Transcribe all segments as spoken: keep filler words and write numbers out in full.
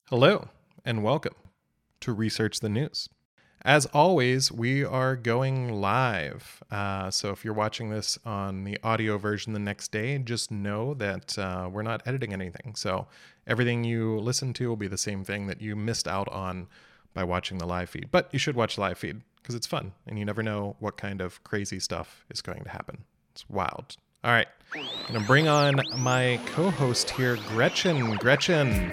Hello, and welcome to Research the News. As always, we are going live. Uh, so if you're watching this on the audio version the next day, just know that uh, we're not editing anything. So everything you listen to will be the same thing that you missed out on by watching the live feed. But you should watch the live feed because it's fun, and you never know what kind of crazy stuff is going to happen. It's wild. All right, I'm going to bring on my co-host here, Gretchen. Gretchen,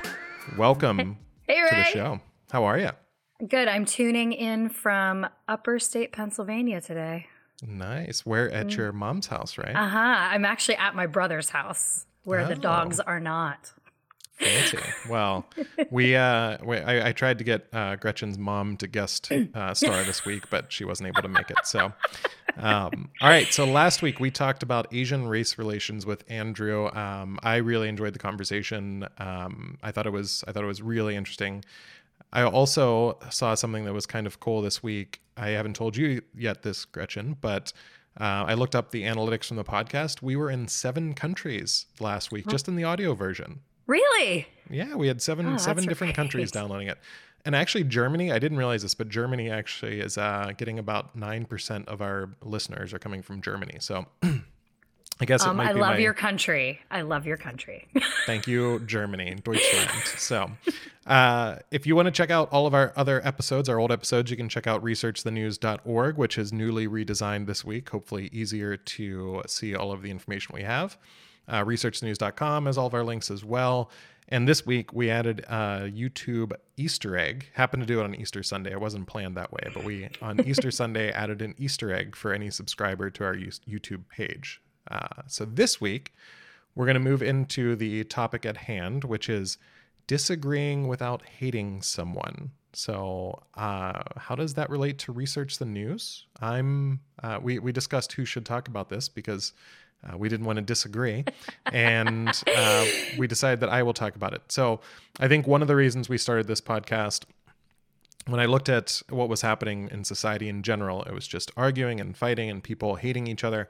welcome hey, to the show. How are you? Good. I'm tuning in from Upper State, Pennsylvania today. Nice. We're at mm. your mom's house, right? Uh-huh. I'm actually at my brother's house where oh. the dogs are not. Fancy. Well, we, uh, we I, I tried to get uh, Gretchen's mom to guest uh, star this week, but she wasn't able to make it. So, um, all right. So last week we talked about Asian race relations with Andrew. Um, I really enjoyed the conversation. Um, I thought it was I thought it was really interesting. I also saw something that was kind of cool this week. I haven't told you yet this, Gretchen, but uh, I looked up the analytics from the podcast. We were in seven countries last week, just in the audio version. Really? Yeah, we had seven oh, seven different right. countries downloading it. And actually Germany, I didn't realize this, but Germany actually is uh, getting about nine percent of our listeners are coming from Germany. So I guess it um, might I be love my... your country. I love your country. Thank you, Germany, Deutschland. So uh, if you want to check out all of our other episodes, our old episodes, you can check out research the news dot org, which is newly redesigned this week, hopefully easier to see all of the information we have. Uh, research the news dot com has all of our links as well. And this week we added a YouTube Easter egg. Happened to do it on Easter Sunday. It wasn't planned that way, but we on Easter Sunday added an Easter egg for any subscriber to our YouTube page. Uh, so this week, we're going to move into the topic at hand, which is disagreeing without hating someone. So uh, how does that relate to Research the News? I'm. Uh, we, we discussed who should talk about this because uh, we didn't want to disagree. And uh, we decided that I will talk about it. So I think one of the reasons we started this podcast, when I looked at what was happening in society in general, it was just arguing and fighting and people hating each other.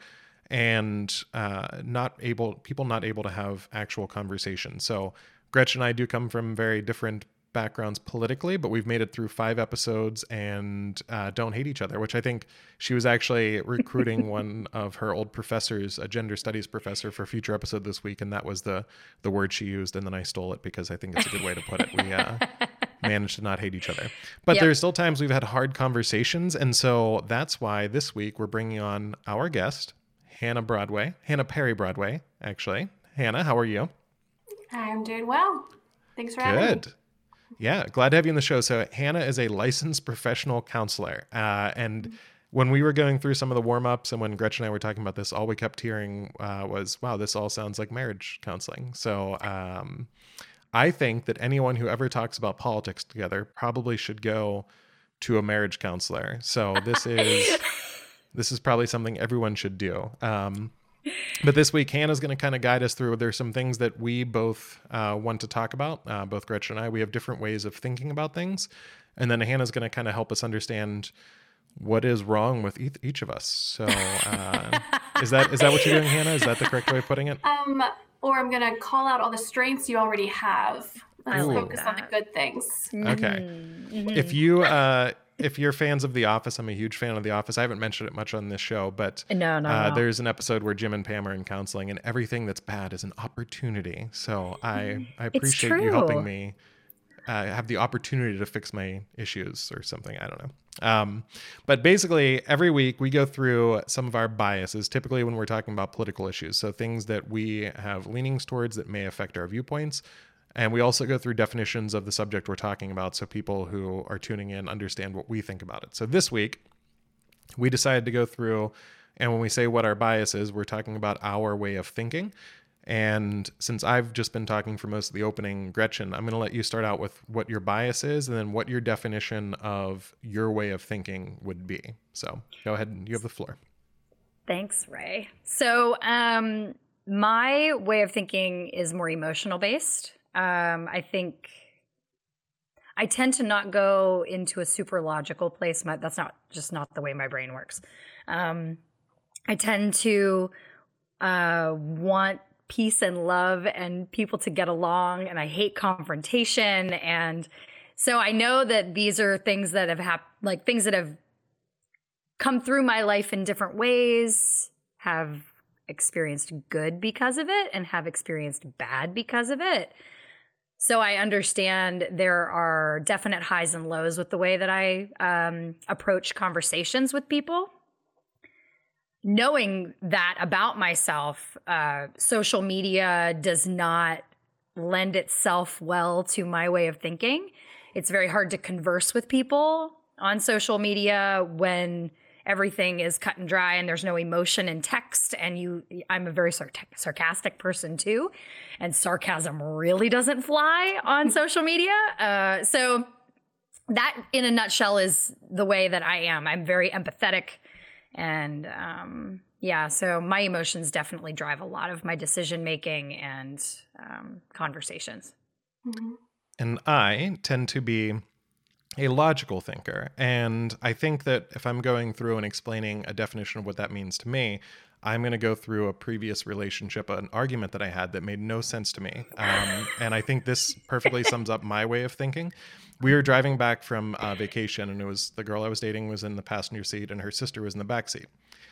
And uh, not able, people not able to have actual conversations. So Gretchen and I do come from very different backgrounds politically, but we've made it through five episodes and uh, don't hate each other, which I think she was actually recruiting one of her old professors, a gender studies professor, for a future episode this week. And that was the the word she used. And then I stole it because I think it's a good way to put it. We uh, managed to not hate each other. But yep. There's still times we've had hard conversations. And so that's why this week we're bringing on our guest, Hannah Broadway, Hannah Perry Broadway, actually. Hannah, how are you? I'm doing well. Thanks for having me. Good. Yeah, glad to have you on the show. So Hannah is a licensed professional counselor. Uh, and mm-hmm. when we were going through some of the warm-ups and when Gretchen and I were talking about this, all we kept hearing uh, was, wow, this all sounds like marriage counseling. So um, I think that anyone who ever talks about politics together probably should go to a marriage counselor. So this is... This is probably something everyone should do. Um, but this week, Hannah's going to kind of guide us through. There's some things that we both uh, want to talk about, uh, both Gretchen and I. We have different ways of thinking about things. And then Hannah's going to kind of help us understand what is wrong with each, each of us. So uh, is that is that what you're doing, Hannah? Is that the correct way of putting it? Um, or I'm going to call out all the strengths you already have. Let's Ooh. focus on the good things. Okay. Mm-hmm. If you... Uh, If you're fans of The Office, I'm a huge fan of The Office. I haven't mentioned it much on this show, but no, no, uh, no. there's an episode where Jim and Pam are in counseling, and everything that's bad is an opportunity. So I, I appreciate you helping me uh, have the opportunity to fix my issues or something. I don't know. Um, but basically, every week we go through some of our biases, typically when we're talking about political issues. So things that we have leanings towards that may affect our viewpoints. And we also go through definitions of the subject we're talking about so people who are tuning in understand what we think about it. So this week, we decided to go through, and when we say what our bias is, we're talking about our way of thinking. And since I've just been talking for most of the opening, Gretchen, I'm going to let you start out with what your bias is and then what your definition of your way of thinking would be. So go ahead and you have the floor. Thanks, Ray. So um, my way of thinking is more emotional based. Um, I think I tend to not go into a super logical place. My, that's not just not the way my brain works. Um, I tend to uh, want peace and love and people to get along, and I hate confrontation. And so I know that these are things that have happened, like things that have come through my life in different ways, have experienced good because of it, and have experienced bad because of it. So I understand there are definite highs and lows with the way that I um, approach conversations with people. Knowing that about myself, uh, social media does not lend itself well to my way of thinking. It's very hard to converse with people on social media when everything is cut and dry and there's no emotion in text. And you, I'm a very sar- sarcastic person too, and sarcasm really doesn't fly on social media. Uh, so that, in a nutshell, is the way that I am. I'm very empathetic. And um, yeah, so my emotions definitely drive a lot of my decision making and um, conversations. Mhm. And I tend to be a logical thinker. And I think that if I'm going through and explaining a definition of what that means to me, I'm going to go through a previous relationship, an argument that I had that made no sense to me. Um, and I think this perfectly sums up my way of thinking. We were driving back from uh, vacation, and it was the girl I was dating was in the passenger seat and her sister was in the back seat.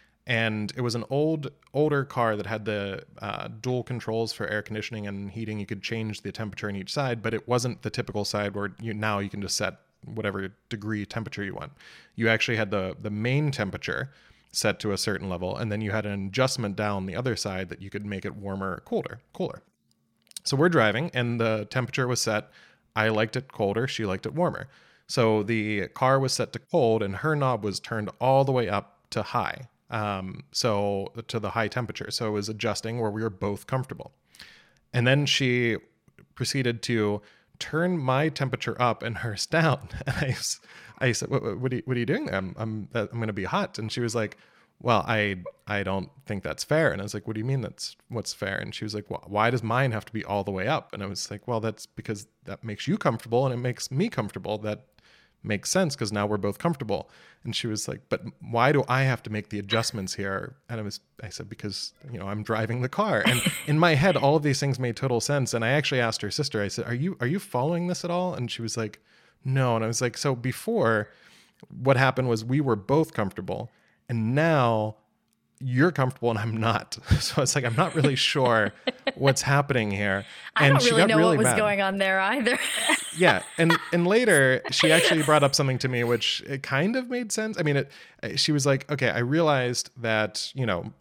And it was an old, older car that had the uh, dual controls for air conditioning and heating. You could change the temperature on each side, but it wasn't the typical side where you now you can just set whatever degree temperature you want. You actually had the the main temperature set to a certain level, and then you had an adjustment down the other side that you could make it warmer or colder, cooler. So we're driving, and the temperature was set. I liked it colder. She liked it warmer. So the car was set to cold, and her knob was turned all the way up to high. Um, so to the high temperature. So it was adjusting where we were both comfortable. And then she proceeded to turn my temperature up and hers down. And I, I said, what, what, are you, what are you doing there? I'm, I'm, I'm going to be hot. And she was like, well, I, I don't think that's fair. And I was like, what do you mean that's what's fair? And she was like, well, why does mine have to be all the way up? And I was like, well, that's because that makes you comfortable and it makes me comfortable. That makes sense because now we're both comfortable. And she was like, but why do I have to make the adjustments here? And I was, I said, because, you know, I'm driving the car. And in my head, all of these things made total sense. And I actually asked her sister, I said, are you, are you following this at all? And she was like, no. And I was like, so before, what happened was we were both comfortable, and now you're comfortable and I'm not. So it's like, I'm not really sure what's happening here. I And don't she really got know really what was mad. going on there either. Yeah. And, and later she actually brought up something to me, which it kind of made sense. I mean, it, she was like, okay, I realized that, you know,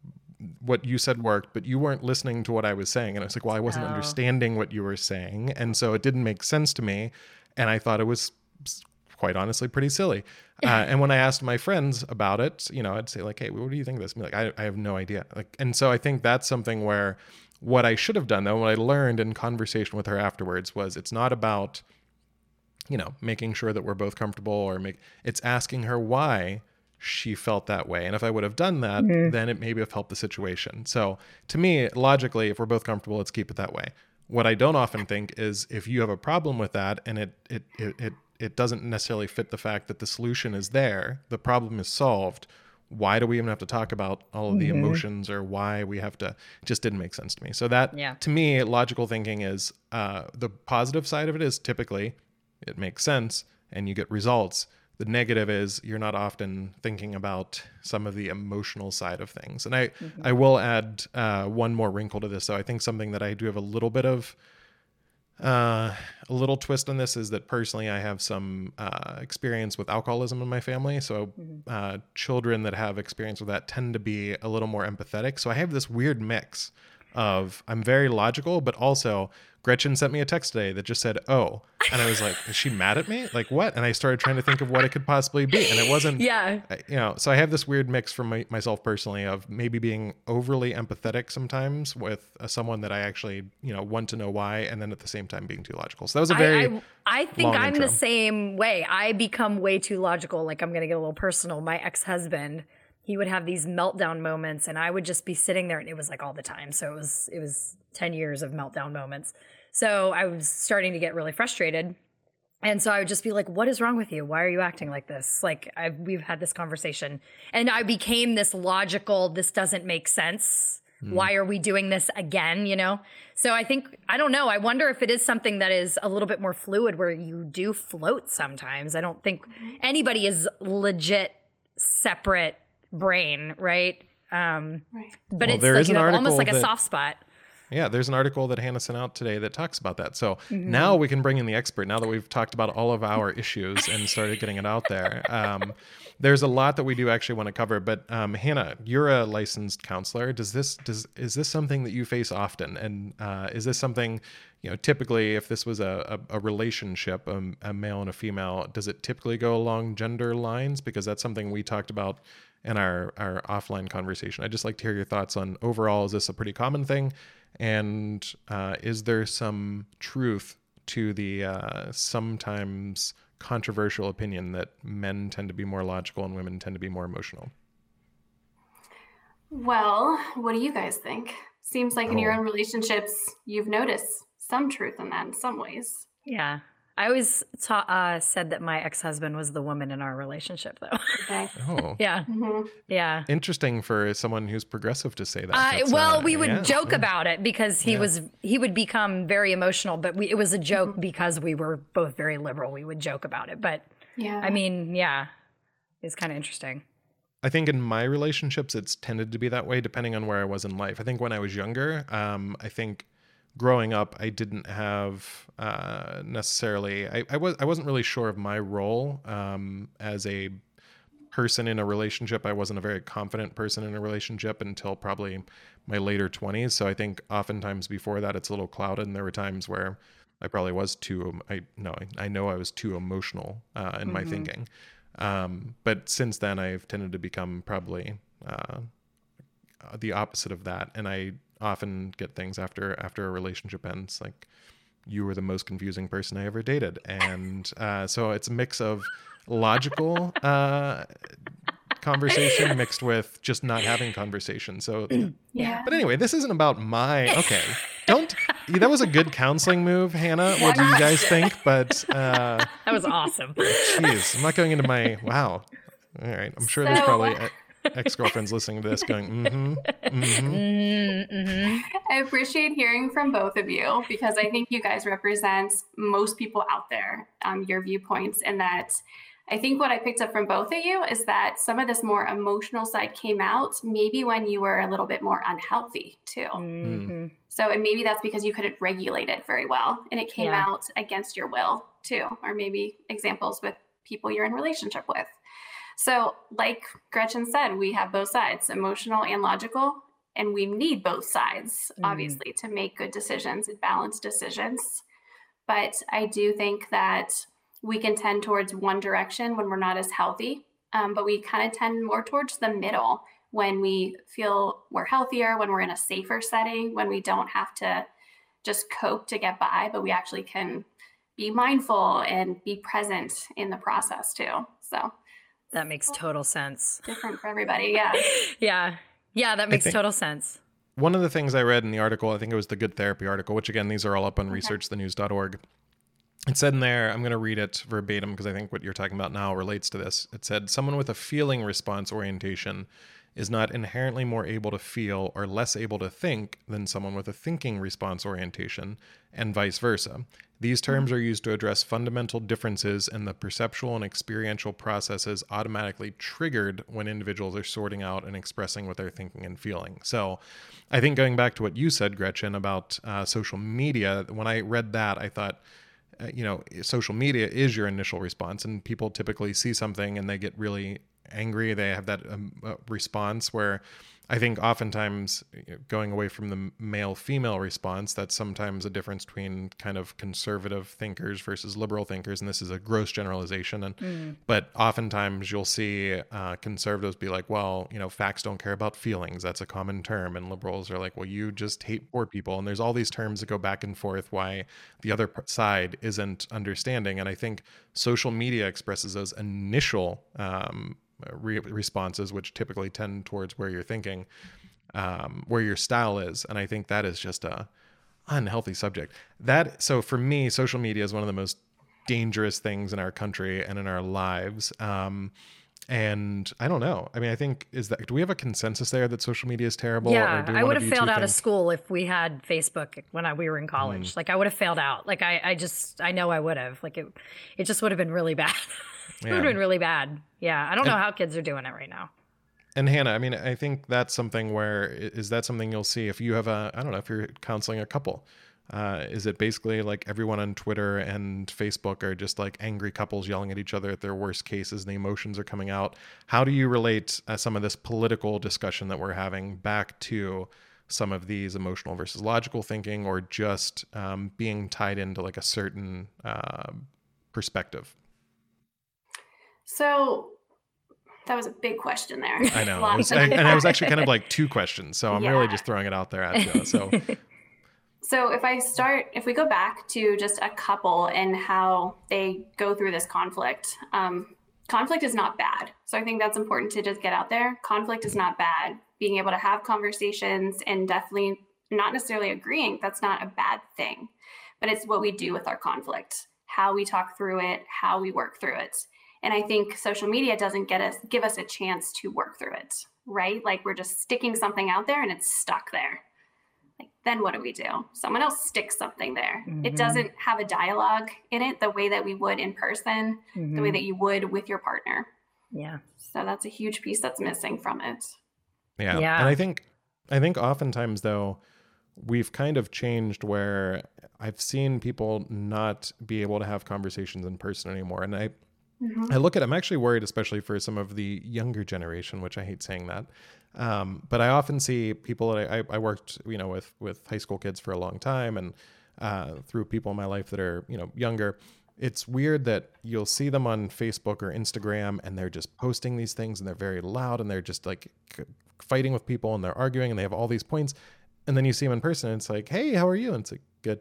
what you said worked, but you weren't listening to what I was saying. And I was like, well, I wasn't Oh. understanding what you were saying. And so it didn't make sense to me. And I thought it was quite honestly pretty silly. Uh, and when I asked my friends about it, you know, I'd say like, hey, what do you think of this? And be like, I, I have no idea. Like, and so I think that's something where what I should have done though, what I learned in conversation with her afterwards was it's not about, you know, making sure that we're both comfortable or make, it's asking her why she felt that way. And if I would have done that, Mhm. then it maybe have helped the situation. So to me, logically, if we're both comfortable, let's keep it that way. What I don't often think is if you have a problem with that and it, it, it, it, it doesn't necessarily fit the fact that the solution is there, the problem is solved, why do we even have to talk about all of the Mhm. emotions or why we have to, it just didn't make sense to me. So that, Yeah. to me, logical thinking is, uh, the positive side of it is typically it makes sense and you get results. The negative is you're not often thinking about some of the emotional side of things. And I, Mhm. I will add uh, one more wrinkle to this. So I think something that I do have a little bit of uh, a little twist on this is that personally I have some uh, experience with alcoholism in my family. So Mhm. uh, children that have experience with that tend to be a little more empathetic. So I have this weird mix of I'm very logical, but also Gretchen sent me a text today that just said, oh, and I was like, is she mad at me? Like what? And I started trying to think of what it could possibly be. And it wasn't, Yeah. I- you know, so I have this weird mix from my, myself personally of maybe being overly empathetic sometimes with uh, someone that I actually, you know, want to know why. And then at the same time being too logical. So that was a very, I, I, I think long I'm intro. the same way. I become way too logical. Like, I'm going to get a little personal. My ex-husband, he would have these meltdown moments and I would just be sitting there, and it was like all the time. So it was, it was ten years of meltdown moments. So I was starting to get really frustrated. And so I would just be like, what is wrong with you? Why are you acting like this? Like, I've, we've had this conversation, and I became this logical, this doesn't make sense mm. why are we doing this again? You know? So I think, I don't know. I wonder if it is something that is a little bit more fluid where you do float sometimes. I don't think anybody is legit separate brain, right? Um, right. But well, it's like you have almost like that, a soft spot. Yeah, there's an article that Hannah sent out today that talks about that. So mm-hmm. now we can bring in the expert, now that we've talked about all of our issues and started getting it out there. Um, there's a lot that we do actually want to cover, but um, Hannah, you're a licensed counselor. Does this, does, is this something that you face often? And uh, is this something, you know, typically if this was a, a, a relationship, a, a male and a female, does it typically go along gender lines? Because that's something we talked about in our, our offline conversation. I'd just like to hear your thoughts on overall, is this a pretty common thing? And uh, is there some truth to the uh, sometimes controversial opinion that men tend to be more logical and women tend to be more emotional? Well, what do you guys think? Seems like in Oh. your own relationships, you've noticed some truth in that in some ways. Yeah. I always ta- uh, said that my ex-husband was the woman in our relationship, though. Okay. Oh, Yeah. Mm-hmm. Yeah. interesting for someone who's progressive to say that. Uh, That's, well, uh, we would yeah. joke about it because he Yeah. was he would become very emotional, but we, it was a joke Mm-hmm. because we were both very liberal. We would joke about it, but Yeah. I mean, yeah, it's kind of interesting. I think in my relationships, it's tended to be that way depending on where I was in life. I think when I was younger, um, I think growing up, I didn't have uh, necessarily, I, I, was, I wasn't really sure of my role um, as a person in a relationship. I wasn't a very confident person in a relationship until probably my later twenties. So I think oftentimes before that, it's a little clouded. And there were times where I probably was too, I no, I know I was too emotional uh, in my Mhm. thinking. Um, but since then, I've tended to become probably uh, the opposite of that. And I often get things after after a relationship ends, like, you were the most confusing person I ever dated. And uh, so it's a mix of logical uh, conversation mixed with just not having conversation. So, Yeah. but anyway, this isn't about my, okay, don't, that was a good counseling move, Hannah. What do you guys think? But uh, That was awesome. geez, I'm not going into my, wow. All right. I'm sure there's So- probably uh, ex-girlfriends listening to this going, mm-hmm, mm-hmm. Mm-hmm. I appreciate hearing from both of you because I think you guys represent most people out there, um, your viewpoints, and that I think what I picked up from both of you is that some of this more emotional side came out maybe when you were a little bit more unhealthy too. Mm-hmm. So, and maybe that's because you couldn't regulate it very well and it came Yeah. out against your will too, or maybe examples with people you're in relationship with. So like Gretchen said, we have both sides, emotional and logical, and we need both sides, Mm. obviously, to make good decisions and balanced decisions. But I do think that we can tend towards one direction when we're not as healthy, um, but we kind of tend more towards the middle when we feel we're healthier, when we're in a safer setting, when we don't have to just cope to get by, but we actually can be mindful and be present in the process too. So That makes total sense. different for everybody. Yeah. Yeah. Yeah, that makes think- total sense. One of the things I read in the article, I think it was the Good Therapy article, which again, these are all up on research the news dot org. It said in there, I'm going to read it verbatim because I think what you're talking about now relates to this. It said, someone with a feeling response orientation is not inherently more able to feel or less able to think than someone with a thinking response orientation, and vice versa. These terms are used to address fundamental differences in the perceptual and experiential processes automatically triggered when individuals are sorting out and expressing what they're thinking and feeling. So I think going back to what you said, Gretchen, about uh, social media, when I read that, I thought, uh, you know, social media is your initial response, and people typically see something and they get really angry. They have that um, uh, response where I think oftentimes, you know, going away from the male-female response, that's sometimes a difference between kind of conservative thinkers versus liberal thinkers. And this is a gross generalization. And Mm. but oftentimes you'll see uh, conservatives be like, well, you know, facts don't care about feelings. That's a common term. And liberals are like, well, you just hate poor people. And there's all these terms that go back and forth why the other p- side isn't understanding. And I think social media expresses those initial um, re- responses, which typically tend towards where you're thinking, um, where your style is. And I think that is just a unhealthy subject. That, so for me, social media is one of the most dangerous things in our country and in our lives. Um, And I don't know. I mean, I think is that do we have a consensus there that social media is terrible? Yeah, or do I one would of have you failed two out of think- school if we had Facebook when I, we were in college. Mm. Like I would have failed out. Like I, I just, I know I would have. Like it, it just would have been really bad. it Yeah. would have been really bad. Yeah, I don't And- know how kids are doing it right now. And Hannah, I mean, I think that's something where is that something you'll see if you have a I don't know if you're counseling a couple. Uh, is it basically like everyone on Twitter and Facebook are just like angry couples yelling at each other at their worst cases and the emotions are coming out? How do you relate uh, some of this political discussion that we're having back to some of these emotional versus logical thinking, or just um, being tied into like a certain uh, perspective? So that was a big question there. I know. It Lots was, of and, and it was that. actually kind of like two questions. So I'm really Yeah. just throwing it out there at you. So So if I start, if we go back to just a couple and how they go through this conflict, um, conflict is not bad. So I think that's important to just get out there. Conflict is not bad. Being able to have conversations and definitely not necessarily agreeing, that's not a bad thing. But it's what we do with our conflict, how we talk through it, how we work through it. And I think social media doesn't get us give us a chance to work through it, right? Like we're just sticking something out there and it's stuck there. Like, then what do we do? Someone else sticks something there. Mhm. It doesn't have a dialogue in it the way that we would in person, the way Mhm. that you would with your partner. Yeah. So that's a huge piece that's missing from it. yeah. Yeah. And I think I think oftentimes though, we've kind of changed where I've seen people not be able to have conversations in person anymore. And I Mhm. I look at I'm actually worried, especially for some of the younger generation, which I hate saying that. Um, but I often see people that I, I worked, you know, with, with high school kids for a long time, and uh, through people in my life that are, you know, younger. It's weird that you'll see them on Facebook or Instagram and they're just posting these things and they're very loud and they're just like c- fighting with people and they're arguing and they have all these points. And then you see them in person and it's like, hey, how are you? And it's like, good.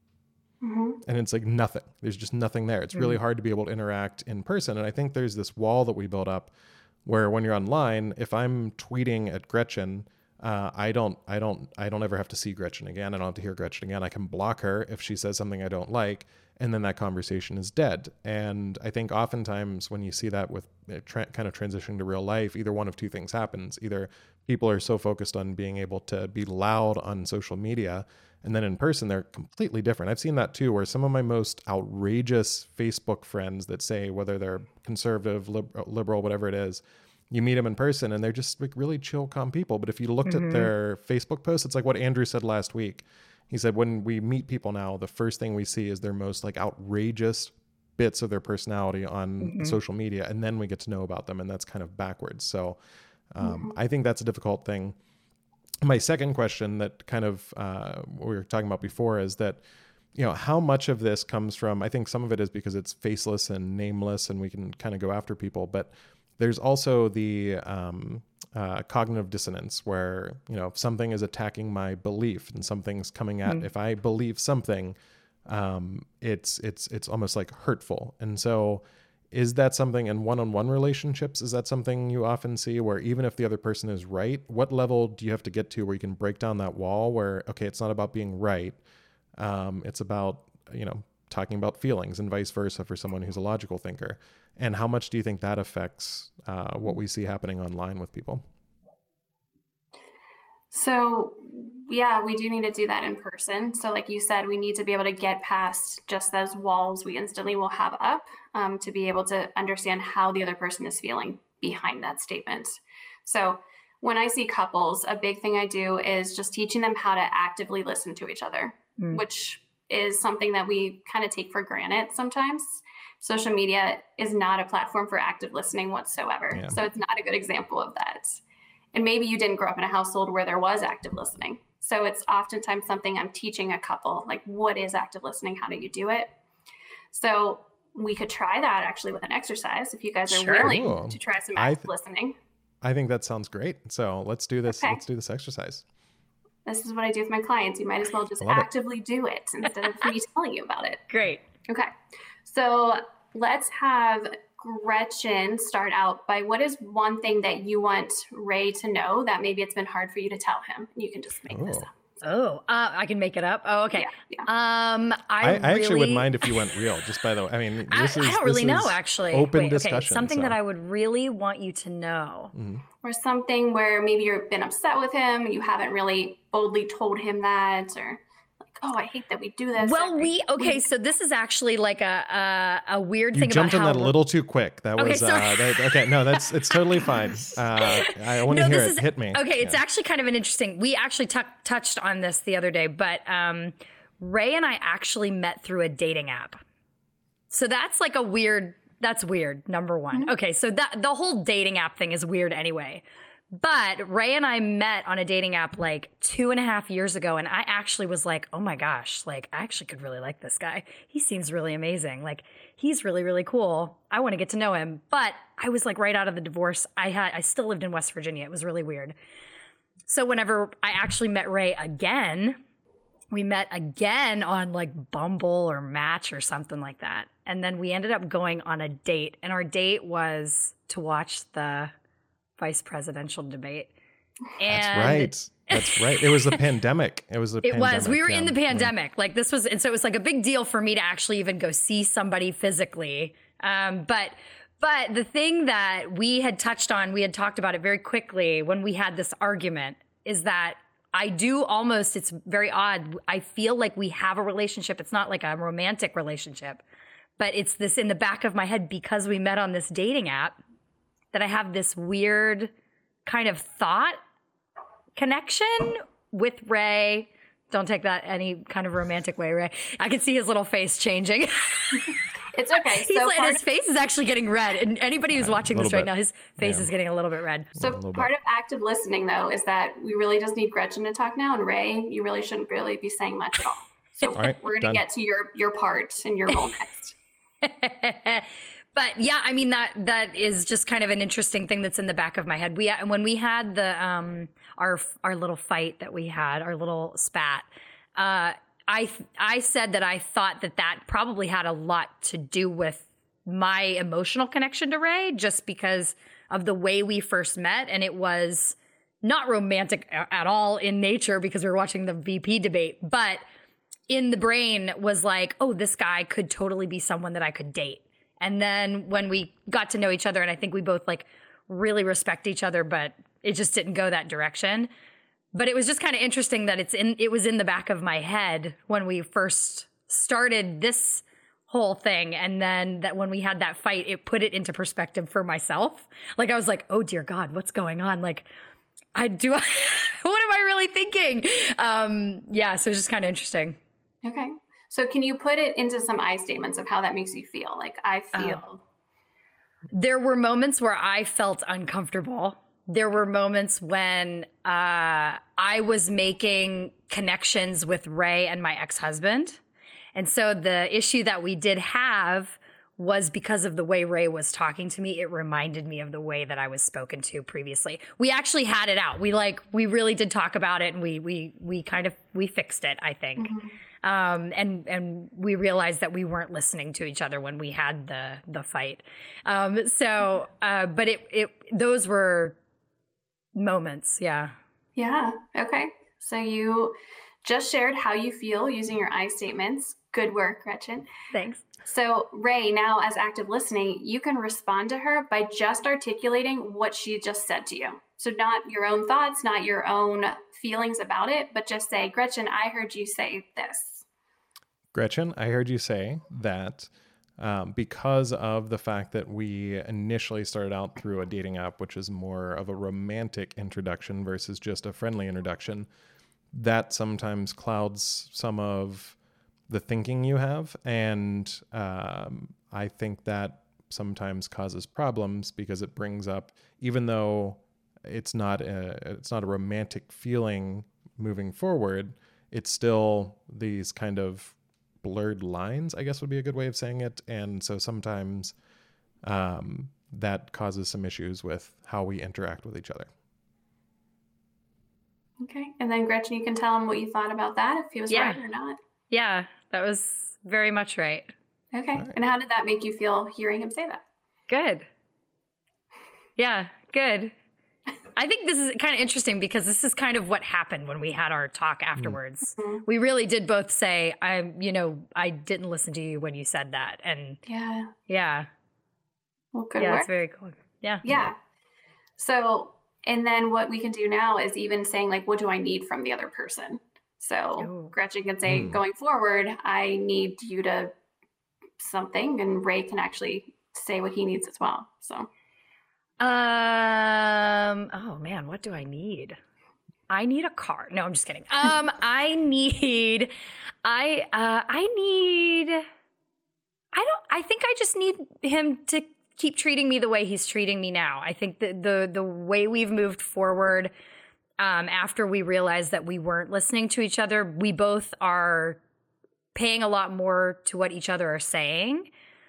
Mhm. And it's like nothing. There's just nothing there. It's really hard to be able to interact in person. And I think there's this wall that we build up where when you're online, if I'm tweeting at Gretchen, uh, I don't, I don't, I don't ever have to see Gretchen again. I don't have to hear Gretchen again. I can block her if she says something I don't like, and then that conversation is dead. And I think oftentimes when you see that with uh, tra- kind of transitioning to real life, either one of two things happens. Either people are so focused on being able to be loud on social media, and then in person, they're completely different. I've seen that too, where some of my most outrageous Facebook friends that say, whether they're conservative, lib- liberal, whatever it is, you meet them in person and they're just like really chill, calm people. But if you looked Mhm. at their Facebook posts, it's like what Andrew said last week. He said, when we meet people now, the first thing we see is their most like outrageous bits of their personality on Mhm. social media. And then we get to know about them. And that's kind of backwards. So um, Mhm. I think that's a difficult thing. My second question that kind of uh, we were talking about before is that, you know, how much of this comes from, I think some of it is because it's faceless and nameless and we can kind of go after people, but there's also the um, uh, cognitive dissonance where, you know, if something is attacking my belief and something's coming at, Mm. if I believe something, um, it's, it's, it's almost like hurtful. And so is that something in one-on-one relationships? Is that something you often see where even if the other person is right, what level do you have to get to where you can break down that wall where, okay, it's not about being right. Um, it's about, you know, talking about feelings and vice versa for someone who's a logical thinker. And how much do you think that affects uh, what we see happening online with people? So, yeah, we do need to do that in person. So, like you said, we need to be able to get past just those walls we instantly will have up um, to be able to understand how the other person is feeling behind that statement. So, when I see couples, a big thing I do is just teaching them how to actively listen to each other, Mm. which is something that we kind of take for granted sometimes. Social media is not a platform for active listening whatsoever. Yeah. So, it's not a good example of that. And maybe you didn't grow up in a household where there was active listening. So it's oftentimes something I'm teaching a couple, like what is active listening? How do you do it? So we could try that actually with an exercise if you guys are Sure. willing Cool. to try some I active th- listening. I think that sounds great. So let's do this. Okay. Let's do this exercise. This is what I do with my clients. You might as well just Love it. actively do it instead of me telling you about it. Great. Okay. So let's have Gretchen start out by what is one thing that you want Ray to know that maybe it's been hard for you to tell him? You can just make this Oh. up. Oh, uh, I can make it up. Oh, okay. Yeah, yeah. Um, I, I, I actually really, wouldn't mind if you went real, just by the way. I mean, this I, is I don't this really know, is actually. Open Wait, discussion. Okay, something so. that I would really want you to know. Mm-hmm. Or something where maybe you've been upset with him, you haven't really boldly told him that, or like, oh, I hate that we do this. Well, or, we okay. So this is actually like a a, a weird You thing jumped about on how that a little too quick. That Okay, was sorry. uh, that, okay. No, that's it's totally fine. Uh, I want to No, hear this it. is- Hit me. Okay, it's Yeah. actually kind of an interesting. We actually t- touched on this the other day, but um, Ray and I actually met through a dating app. So that's like a weird. That's weird. Number one. Mm-hmm. Okay, so that the whole dating app thing is weird anyway. But Ray and I met on a dating app like two and a half years ago, and I actually was like, oh my gosh, like I actually could really like this guy. He seems really amazing. Like he's really, really cool. I want to get to know him. But I was like right out of the divorce. I had I still lived in West Virginia. It was really weird. So whenever I actually met Ray again, we met again on like Bumble or Match or something like that. And then we ended up going on a date, and our date was to watch the vice presidential debate. And That's right. That's right. It was the pandemic. It was the It pandemic. was. We were in yeah. the pandemic. Like this was, and so it was like a big deal for me to actually even go see somebody physically. Um, but but the thing that we had touched on, we had talked about it very quickly when we had this argument, is that I do almost, it's very odd. I feel like we have a relationship. It's not like a romantic relationship, but it's this in the back of my head because we met on this dating app, that I have this weird kind of thought connection with Ray. Don't take that any kind of romantic way, Ray. I can see his little face changing. It's okay. He's So like, part his face is actually getting red. And anybody who's watching this little right bit. now, his face Yeah. is getting a little bit red. So little part bit. of active listening, though, is that we really just need Gretchen to talk now, and Ray, you really shouldn't really be saying much at all. So All right, we're going done. to get to your your part and your role next. But yeah, I mean that that is just kind of an interesting thing that's in the back of my head. We when we had the um our our little fight that we had, our little spat. Uh, I I said that I thought that that probably had a lot to do with my emotional connection to Ray, just because of the way we first met, and it was not romantic a- at all in nature because we were watching the V P debate, but in the brain was like, oh, this guy could totally be someone that I could date. And then when we got to know each other, and I think we both like really respect each other, but it just didn't go that direction. But it was just kind of interesting that it's in it was in the back of my head when we first started this whole thing, and then that when we had that fight, it put it into perspective for myself. Like I was like, oh dear God, what's going on? Like I do what am I really thinking? Um yeah, so it's just kind of interesting. Okay. So can you put it into some I statements of how that makes you feel? Like I feel. Oh. There were moments where I felt uncomfortable. There were moments when uh, I was making connections with Ray and my ex-husband. And so the issue that we did have was because of the way Ray was talking to me. It reminded me of the way that I was spoken to previously. We actually had it out. We like, we really did talk about it, and we, we, we kind of, we fixed it, I think. Mm-hmm. Um, and, and we realized that we weren't listening to each other when we had the, the fight. Um, so, uh, but it, it, those were moments. Yeah. Yeah. Okay. So you just shared how you feel using your I statements. Good work, Gretchen. Thanks. So Ray, now as active listening, you can respond to her by just articulating what she just said to you. So not your own thoughts, not your own feelings about it, but just say, Gretchen, I heard you say this. Gretchen, I heard you say that um, because of the fact that we initially started out through a dating app, which is more of a romantic introduction versus just a friendly introduction, that sometimes clouds some of the thinking you have. And um, I think that sometimes causes problems because it brings up, even though it's not a, it's not a romantic feeling moving forward, it's still these kind of blurred lines, I guess would be a good way of saying it. And so sometimes um, that causes some issues with how we interact with each other. Okay. And then Gretchen, you can tell him what you thought about that, if he was Yeah. right or not. Yeah, that was very much right. Okay. Right. And how did that make you feel hearing him say that? Good. Yeah, good. I think this is kind of interesting because this is kind of what happened when we had our talk afterwards. Mm-hmm. We really did both say, I, you know, I didn't listen to you when you said that. And yeah. Yeah. Well, good yeah, work. It's very cool. Yeah. Yeah. So, and then what we can do now is even saying like, what do I need from the other person? So Ooh. Gretchen can say, mm. going forward, I need you to something, and Ray can actually say what he needs as well. So, um, oh man, what do I need? I need a car. No, I'm just kidding. Um, I need, I, uh, I need, I don't, I think I just need him to keep treating me the way he's treating me now. I think that the, the way we've moved forward, um, after we realized that we weren't listening to each other, we both are paying a lot more to what each other are saying.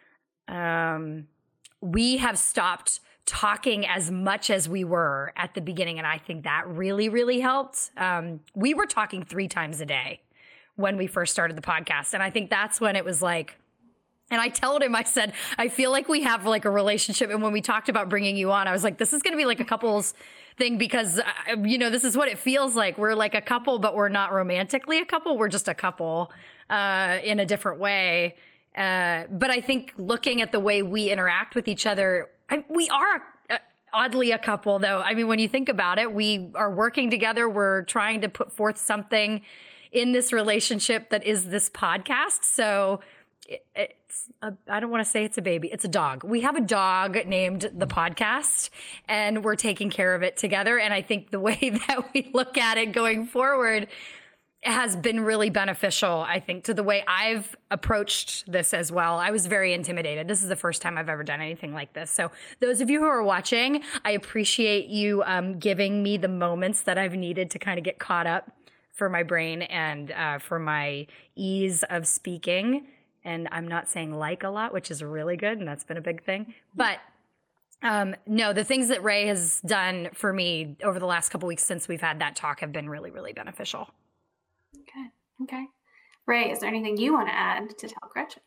Um, we have stopped talking as much as we were at the beginning, and I think that really, really helped. Um, we were talking three times a day when we first started the podcast, and I think that's when it was like, and I told him, I said, I feel like we have like a relationship, and when we talked about bringing you on, I was like, this is going to be like a couple's thing because, uh, you know, this is what it feels like. We're like a couple, but we're not romantically a couple. We're just a couple uh, in a different way. Uh, but I think looking at the way we interact with each other, I, we are uh, oddly a couple, though. I mean, when you think about it, we are working together. We're trying to put forth something in this relationship that is this podcast. So it, it's a, I don't want to say it's a baby. It's a dog. We have a dog named the podcast, and we're taking care of it together. And I think the way that we look at it going forward has been really beneficial, I think, to the way I've approached this as well. I was very intimidated. This is the first time I've ever done anything like this. So those of you who are watching, I appreciate you um, giving me the moments that I've needed to kind of get caught up for my brain and uh, for my ease of speaking. And I'm not saying like a lot, which is really good. And that's been a big thing. But um, no, the things that Ray has done for me over the last couple weeks since we've had that talk have been really, really beneficial. Okay. Okay. Ray, is there anything you want to add to tell Gretchen?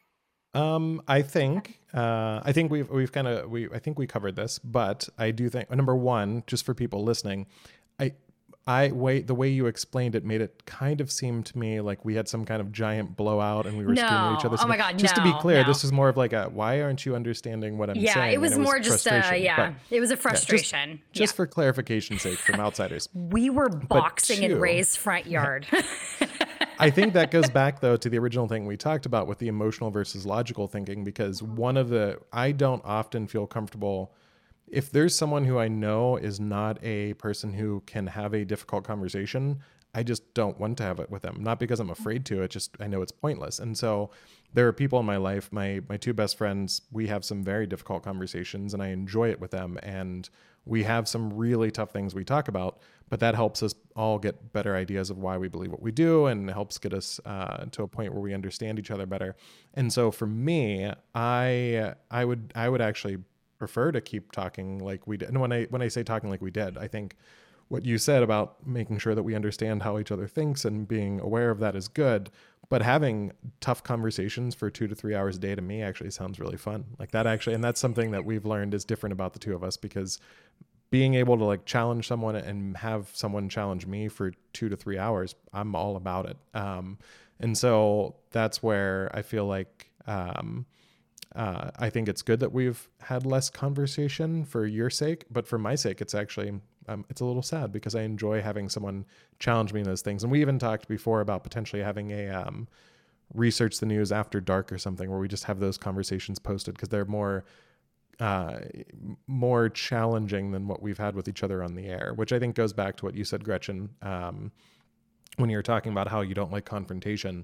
Um, I think, uh, I think we've, we've kind of, we, I think we covered this, but I do think, number one, just for people listening, I, I wait, the way you explained it made it kind of seem to me like we had some kind of giant blowout and we were no. screaming at each other. Oh my God, just no, to be clear, no. this is more of like a, why aren't you understanding what I'm yeah, saying? Yeah, it was and more it was just a, yeah, it was a frustration. Yeah, just just yeah. for clarification's sake from outsiders. We were boxing two, in Ray's front yard. I think that goes back, though, to the original thing we talked about with the emotional versus logical thinking, because one of the, I don't often feel comfortable if there's someone who I know is not a person who can have a difficult conversation, I just don't want to have it with them. Not because I'm afraid to, it just, I know it's pointless. And so there are people in my life, my, my two best friends, we have some very difficult conversations and I enjoy it with them. And we have some really tough things we talk about, but that helps us all get better ideas of why we believe what we do and helps get us uh, to a point where we understand each other better. And so for me, I, I would, I would actually prefer to keep talking like we did. And when I when I say talking like we did, I think what you said about making sure that we understand how each other thinks and being aware of that is good. But having tough conversations for two to three hours a day to me actually sounds really fun. Like that actually, and that's something that we've learned is different about the two of us, because being able to like challenge someone and have someone challenge me for two to three hours, I'm all about it. Um, and so that's where I feel like um, Uh, I think it's good that we've had less conversation for your sake, but for my sake, it's actually, um, it's a little sad because I enjoy having someone challenge me in those things. And we even talked before about potentially having a um, research the news after dark or something where we just have those conversations posted because they're more, uh, more challenging than what we've had with each other on the air, which I think goes back to what you said, Gretchen, um, when you were talking about how you don't like confrontation.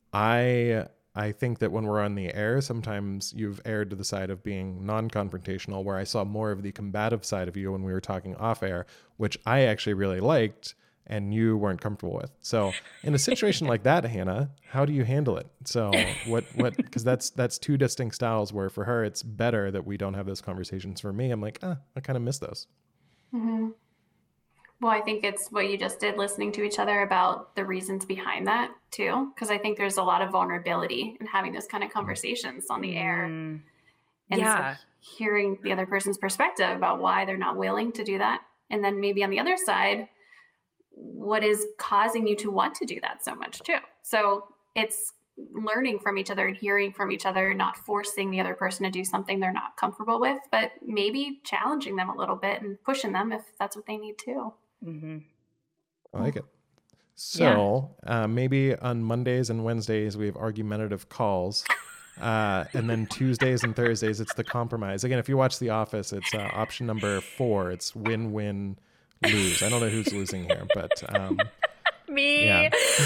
I... I think that when we're on the air, sometimes you've erred to the side of being non-confrontational, where I saw more of the combative side of you when we were talking off air, which I actually really liked and you weren't comfortable with. So in a situation like that, Hannah, how do you handle it? So what, what, because that's, that's two distinct styles where for her, it's better that we don't have those conversations. For me, I'm like, ah, I kind of miss those. Mm-hmm. Well, I think it's what you just did, listening to each other about the reasons behind that too. Because I think there's a lot of vulnerability in having those kind of conversations on the air. Mm. And yeah. so hearing the other person's perspective about why they're not willing to do that And then maybe on the other side, what is causing you to want to do that so much too? So it's learning from each other and hearing from each other, not forcing the other person to do something they're not comfortable with, but maybe challenging them a little bit and pushing them if that's what they need to. Mm-hmm. I like it. So yeah. uh, maybe on Mondays and Wednesdays, we have argumentative calls. Uh, and then Tuesdays and Thursdays, it's the compromise. Again, if you watch The Office, it's uh, option number four. It's win-win lose. I don't know who's losing here, but um, me. Yeah.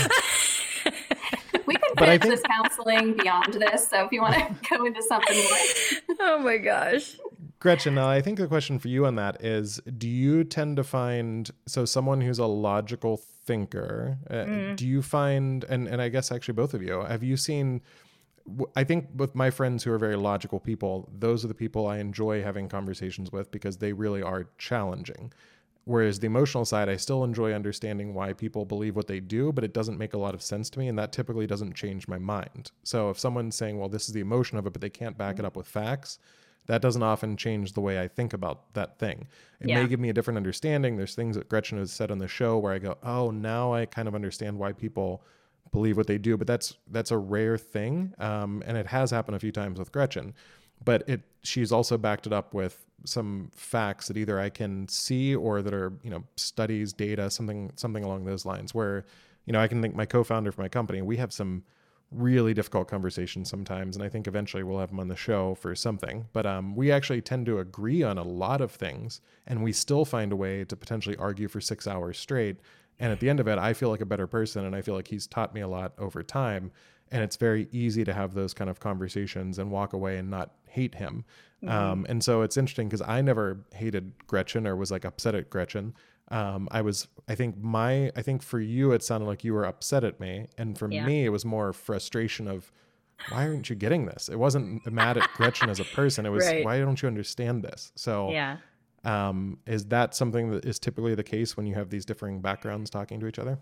We can finish think, this counseling beyond this. So if you want to go into something more. Oh my gosh. Gretchen, now I think the question for you on that is, do you tend to find, so someone who's a logical thinker, uh, mm. do you find, and, and I guess actually both of you, have you seen, I think with my friends who are very logical people, those are the people I enjoy having conversations with because they really are challenging. Whereas the emotional side, I still enjoy understanding why people believe what they do, but it doesn't make a lot of sense to me, and that typically doesn't change my mind. So if someone's saying, well, this is the emotion of it, but they can't back it up with facts, that doesn't often change the way I think about that thing. It yeah. may give me a different understanding. There's things that Gretchen has said on the show where I go, oh, now I kind of understand why people believe what they do, but that's that's a rare thing, um, and it has happened a few times with Gretchen. But it she's also backed it up with some facts that either I can see or that are, you know, studies, data, something something along those lines where, you know, I can think my co-founder for my company, we have some really difficult conversations sometimes, and I think eventually we'll have him on the show for something. But um, we actually tend to agree on a lot of things, and we still find a way to potentially argue for six hours straight. And at the end of it, I feel like a better person, and I feel like he's taught me a lot over time. And it's very easy to have those kind of conversations and walk away and not hate him. Mm-hmm. Um, and so it's interesting because I never hated Gretchen or was like upset at Gretchen. Um, I was, I think my, I think for you, it sounded like you were upset at me. And for yeah. me, it was more frustration of, why aren't you getting this? It wasn't mad at Gretchen as a person. It was, right. why don't you understand this? So yeah. um, is that something that is typically the case when you have these differing backgrounds talking to each other?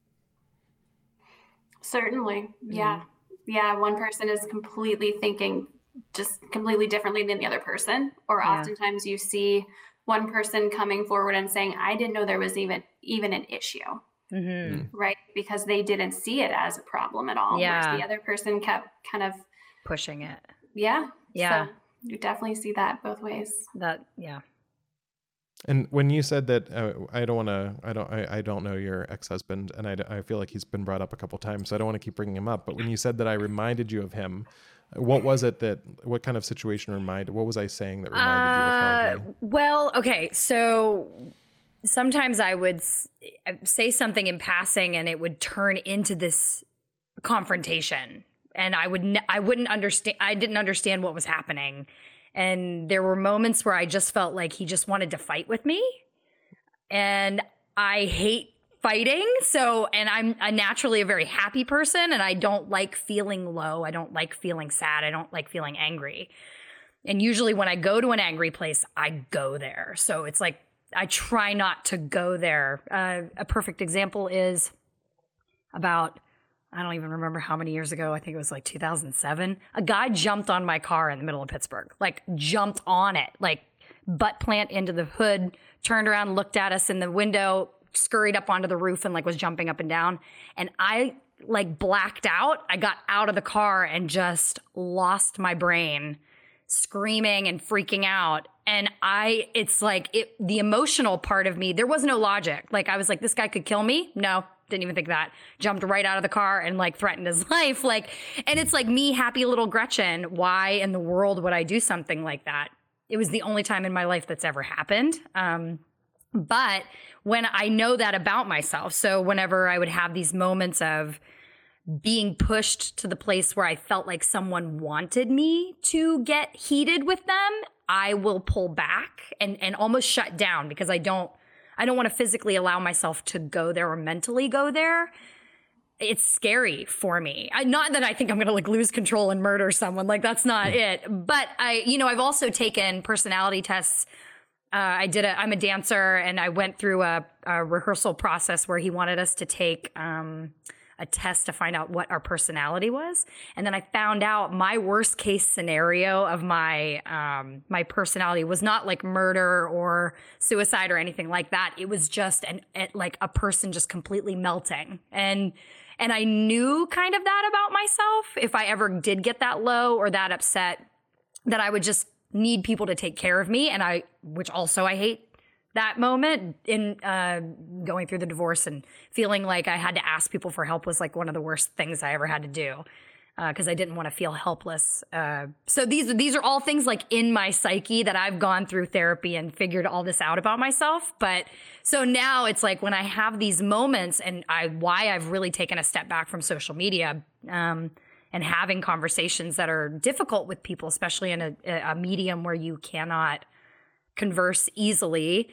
Certainly. Yeah. Mm. Yeah. One person is completely thinking just completely differently than the other person. Or yeah. oftentimes you see one person coming forward and saying, I didn't know there was even, even an issue. Mm-hmm. Right. Because they didn't see it as a problem at all. Yeah. Whereas the other person kept kind of pushing it. Yeah. Yeah. So you definitely see that both ways. That, yeah. And when you said that, uh, I don't want to, I don't, I, I don't know your ex-husband, and I, I feel like he's been brought up a couple times, so I don't want to keep bringing him up. But when you said that I reminded you of him, what was it that, what kind of situation reminded, what was I saying that reminded uh, you of how he... Well, okay. So sometimes I would say something in passing and it would turn into this confrontation, and I would, I wouldn't understand, I didn't understand what was happening. And there were moments where I just felt like he just wanted to fight with me. And I hate fighting. So, and I'm a naturally a very happy person, and I don't like feeling low. I don't like feeling sad. I don't like feeling angry. And usually when I go to an angry place, I go there. So it's like, I try not to go there. Uh, a perfect example is about, I don't even remember how many years ago. I think it was like two thousand seven. A guy jumped on my car in the middle of Pittsburgh, like jumped on it, like butt plant into the hood, turned around, looked at us in the window, scurried up onto the roof and like was jumping up and down. And I like blacked out. I got out of the car and just lost my brain, screaming and freaking out. And I, it's like it, the emotional part of me, there was no logic. Like I was like, this guy could kill me. No. Didn't even think that. Jumped right out of the car and like threatened his life. Like, and it's like me, happy little Gretchen. Why in the world would I do something like that? It was the only time in my life that's ever happened. Um, but when I know that about myself, so whenever I would have these moments of being pushed to the place where I felt like someone wanted me to get heated with them, I will pull back and, and almost shut down because I don't, I don't want to physically allow myself to go there or mentally go there. It's scary for me. I, not that I think I'm going to like lose control and murder someone. Like that's not it. But I, you know, I've also taken personality tests. Uh, I did a, I'm a dancer, and I went through a, a rehearsal process where he wanted us to take um, a test to find out what our personality was. And then I found out my worst case scenario of my um, my personality was not like murder or suicide or anything like that. It was just an it, like a person just completely melting. And and I knew kind of that about myself. If I ever did get that low or that upset, that I would just need people to take care of me. And I, which also I hate that moment in uh, going through the divorce and feeling like I had to ask people for help was like one of the worst things I ever had to do because uh, I didn't want to feel helpless. Uh, so these these are all things like in my psyche that I've gone through therapy and figured all this out about myself. But so now it's like when I have these moments and I why I've really taken a step back from social media um, and having conversations that are difficult with people, especially in a, a medium where you cannot converse easily,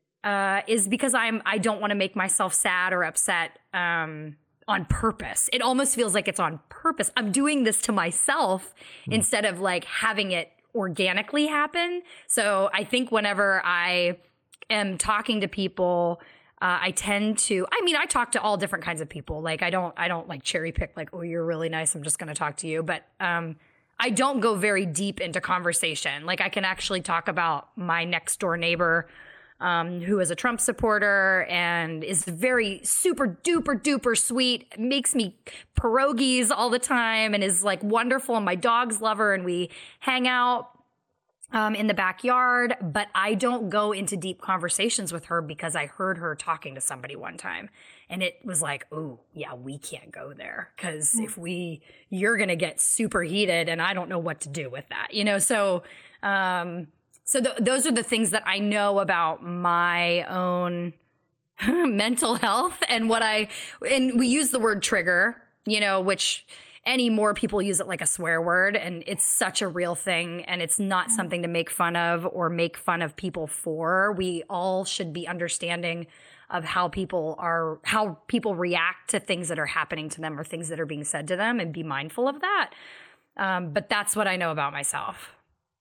uh, is because I'm I don't want to make myself sad or upset um, on purpose. It almost feels like it's on purpose. I'm doing this to myself mm. instead of like having it organically happen. So I think whenever I am talking to people, uh, I tend to. I mean, I talk to all different kinds of people. Like I don't I don't like cherry pick. Like, oh, you're really nice, I'm just going to talk to you. But um, I don't go very deep into conversation. Like I can actually talk about my next door neighbor um, who is a Trump supporter and is very super duper duper sweet, makes me pierogies all the time and is like wonderful. And my dogs love her and we hang out um, in the backyard. But I don't go into deep conversations with her because I heard her talking to somebody one time. And it was like, oh, yeah, we can't go there because if we, you're going to get super heated and I don't know what to do with that, you know? So, um, so th- those are the things that I know about my own mental health and what I, and we use the word trigger, you know, which anymore people use it like a swear word and it's such a real thing and it's not something to make fun of or make fun of people for. We all should be understanding of how people are, how people react to things that are happening to them or things that are being said to them and be mindful of that. Um, but that's what I know about myself.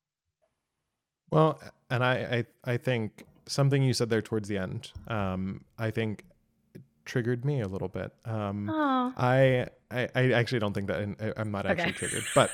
Well, and I, I, I think something you said there towards the end, um, I think it triggered me a little bit. Um, I, I, I actually don't think that I, I'm not actually okay. triggered, but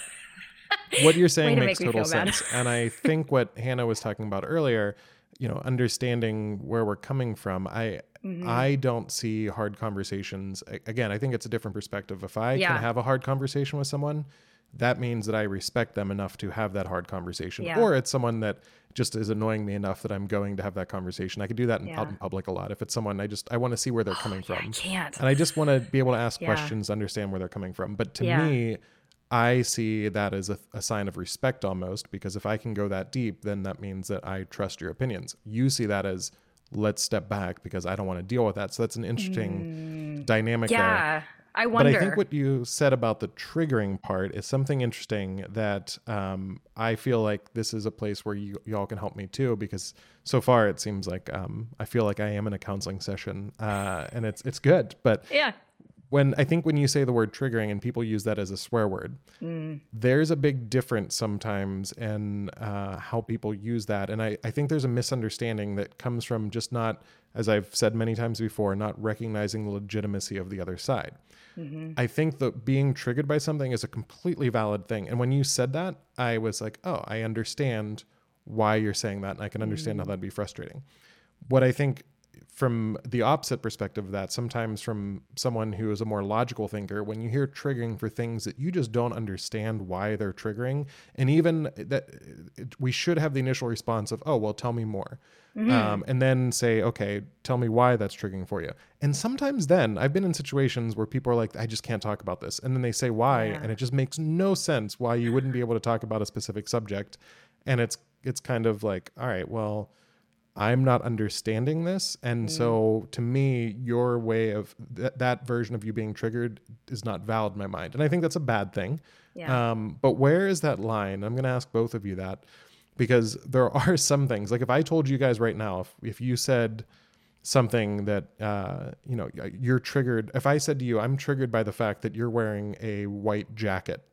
what you're saying makes total sense. And I think what Hannah was talking about earlier, you know, understanding where we're coming from. I mm-hmm. I don't see hard conversations. Again, I think it's a different perspective. If I yeah. can have a hard conversation with someone, that means that I respect them enough to have that hard conversation. Yeah. Or it's someone that just is annoying me enough that I'm going to have that conversation. I could do that in, yeah. pub- in public a lot. If it's someone I just, I want to see where they're coming oh, yeah, from. I can't. And I just want to be able to ask yeah. questions, understand where they're coming from. But to yeah. me, I see that as a, a sign of respect almost, because if I can go that deep, then that means that I trust your opinions. You see that as let's step back because I don't want to deal with that. So that's an interesting mm, dynamic yeah, there. Yeah, I wonder. But I think what you said about the triggering part is something interesting that um, I feel like this is a place where you y'all can help me too, because so far it seems like um, I feel like I am in a counseling session uh, and it's it's good. But yeah. When I think when you say the word triggering and people use that as a swear word, mm. there's a big difference sometimes in uh, how people use that. And I, I think there's a misunderstanding that comes from just not, as I've said many times before, not recognizing the legitimacy of the other side. Mm-hmm. I think that being triggered by something is a completely valid thing. And when you said that, I was like, oh, I understand why you're saying that. And I can understand mm. how that'd be frustrating. What I think from the opposite perspective of that, sometimes from someone who is a more logical thinker, when you hear triggering for things that you just don't understand why they're triggering, and even that we should have the initial response of, oh, well, tell me more. Mm-hmm. Um, and then say, okay, tell me why that's triggering for you. And sometimes then I've been in situations where people are like, I just can't talk about this. And then they say why, yeah. and it just makes no sense why you wouldn't be able to talk about a specific subject. And it's, it's kind of like, all right, well, I'm not understanding this. And mm. so to me, your way of th- that version of you being triggered is not valid in my mind. And I think that's a bad thing. Yeah. Um, but where is that line? I'm going to ask both of you that, because there are some things, like if I told you guys right now, if, if you said something that, uh, you know, you're triggered. If I said to you, I'm triggered by the fact that you're wearing a white jacket,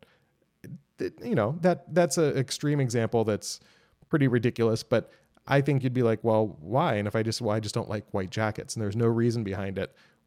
it, you know, that that's an extreme example. That's pretty ridiculous, but I think you'd be like, well, why? And if I just, well, I just don't like white jackets and there's no reason behind it.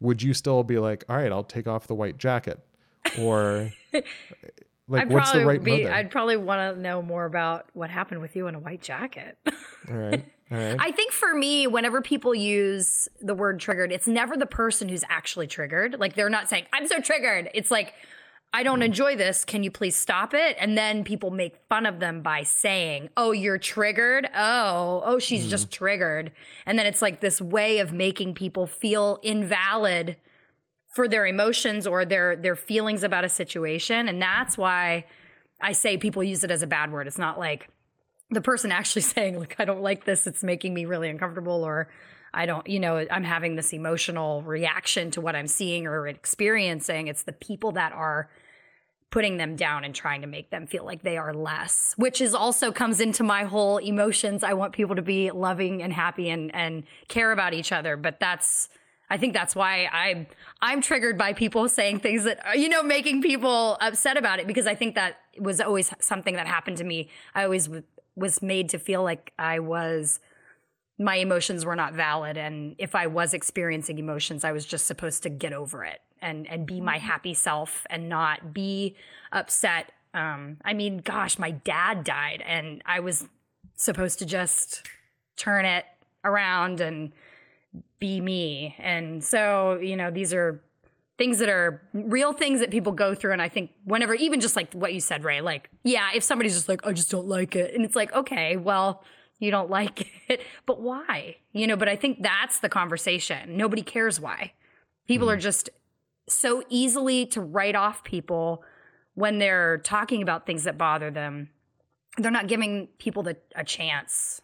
would you still be like, all right, I'll take off the white jacket? Or like, I'd what's the right be, mode there? I'd probably want to know more about what happened with you in a white jacket. All right. All right. I think for me, whenever people use the word triggered, it's never the person who's actually triggered. Like they're not saying, I'm so triggered. It's like, I don't enjoy this. Can you please stop it? And then people make fun of them by saying, oh, you're triggered. Oh, oh, she's mm. just triggered. And then it's like this way of making people feel invalid for their emotions or their their feelings about a situation. And that's why I say people use it as a bad word. It's not like the person actually saying, like, I don't like this. It's making me really uncomfortable, or I don't, you know, I'm having this emotional reaction to what I'm seeing or experiencing. It's the people that are putting them down and trying to make them feel like they are less, which is also comes into my whole emotions. I want people to be loving and happy and, and care about each other. But that's, I think that's why I'm, I'm triggered by people saying things that, you know, making people upset about it, because I think that was always something that happened to me. I always w- was made to feel like I was, my emotions were not valid. And if I was experiencing emotions, I was just supposed to get over it and, and be my happy self and not be upset. Um, I mean, gosh, my dad died and I was supposed to just turn it around and be me. And so, you know, these are things that are real things that people go through. And I think whenever, even just like what you said, Ray, like, yeah, if somebody's just like, I just don't like it. And it's like, okay, well, you don't like it, but why? You know, but I think that's the conversation. Nobody cares why. People mm. are just so easily to write off people when they're talking about things that bother them. They're not giving people the, a chance.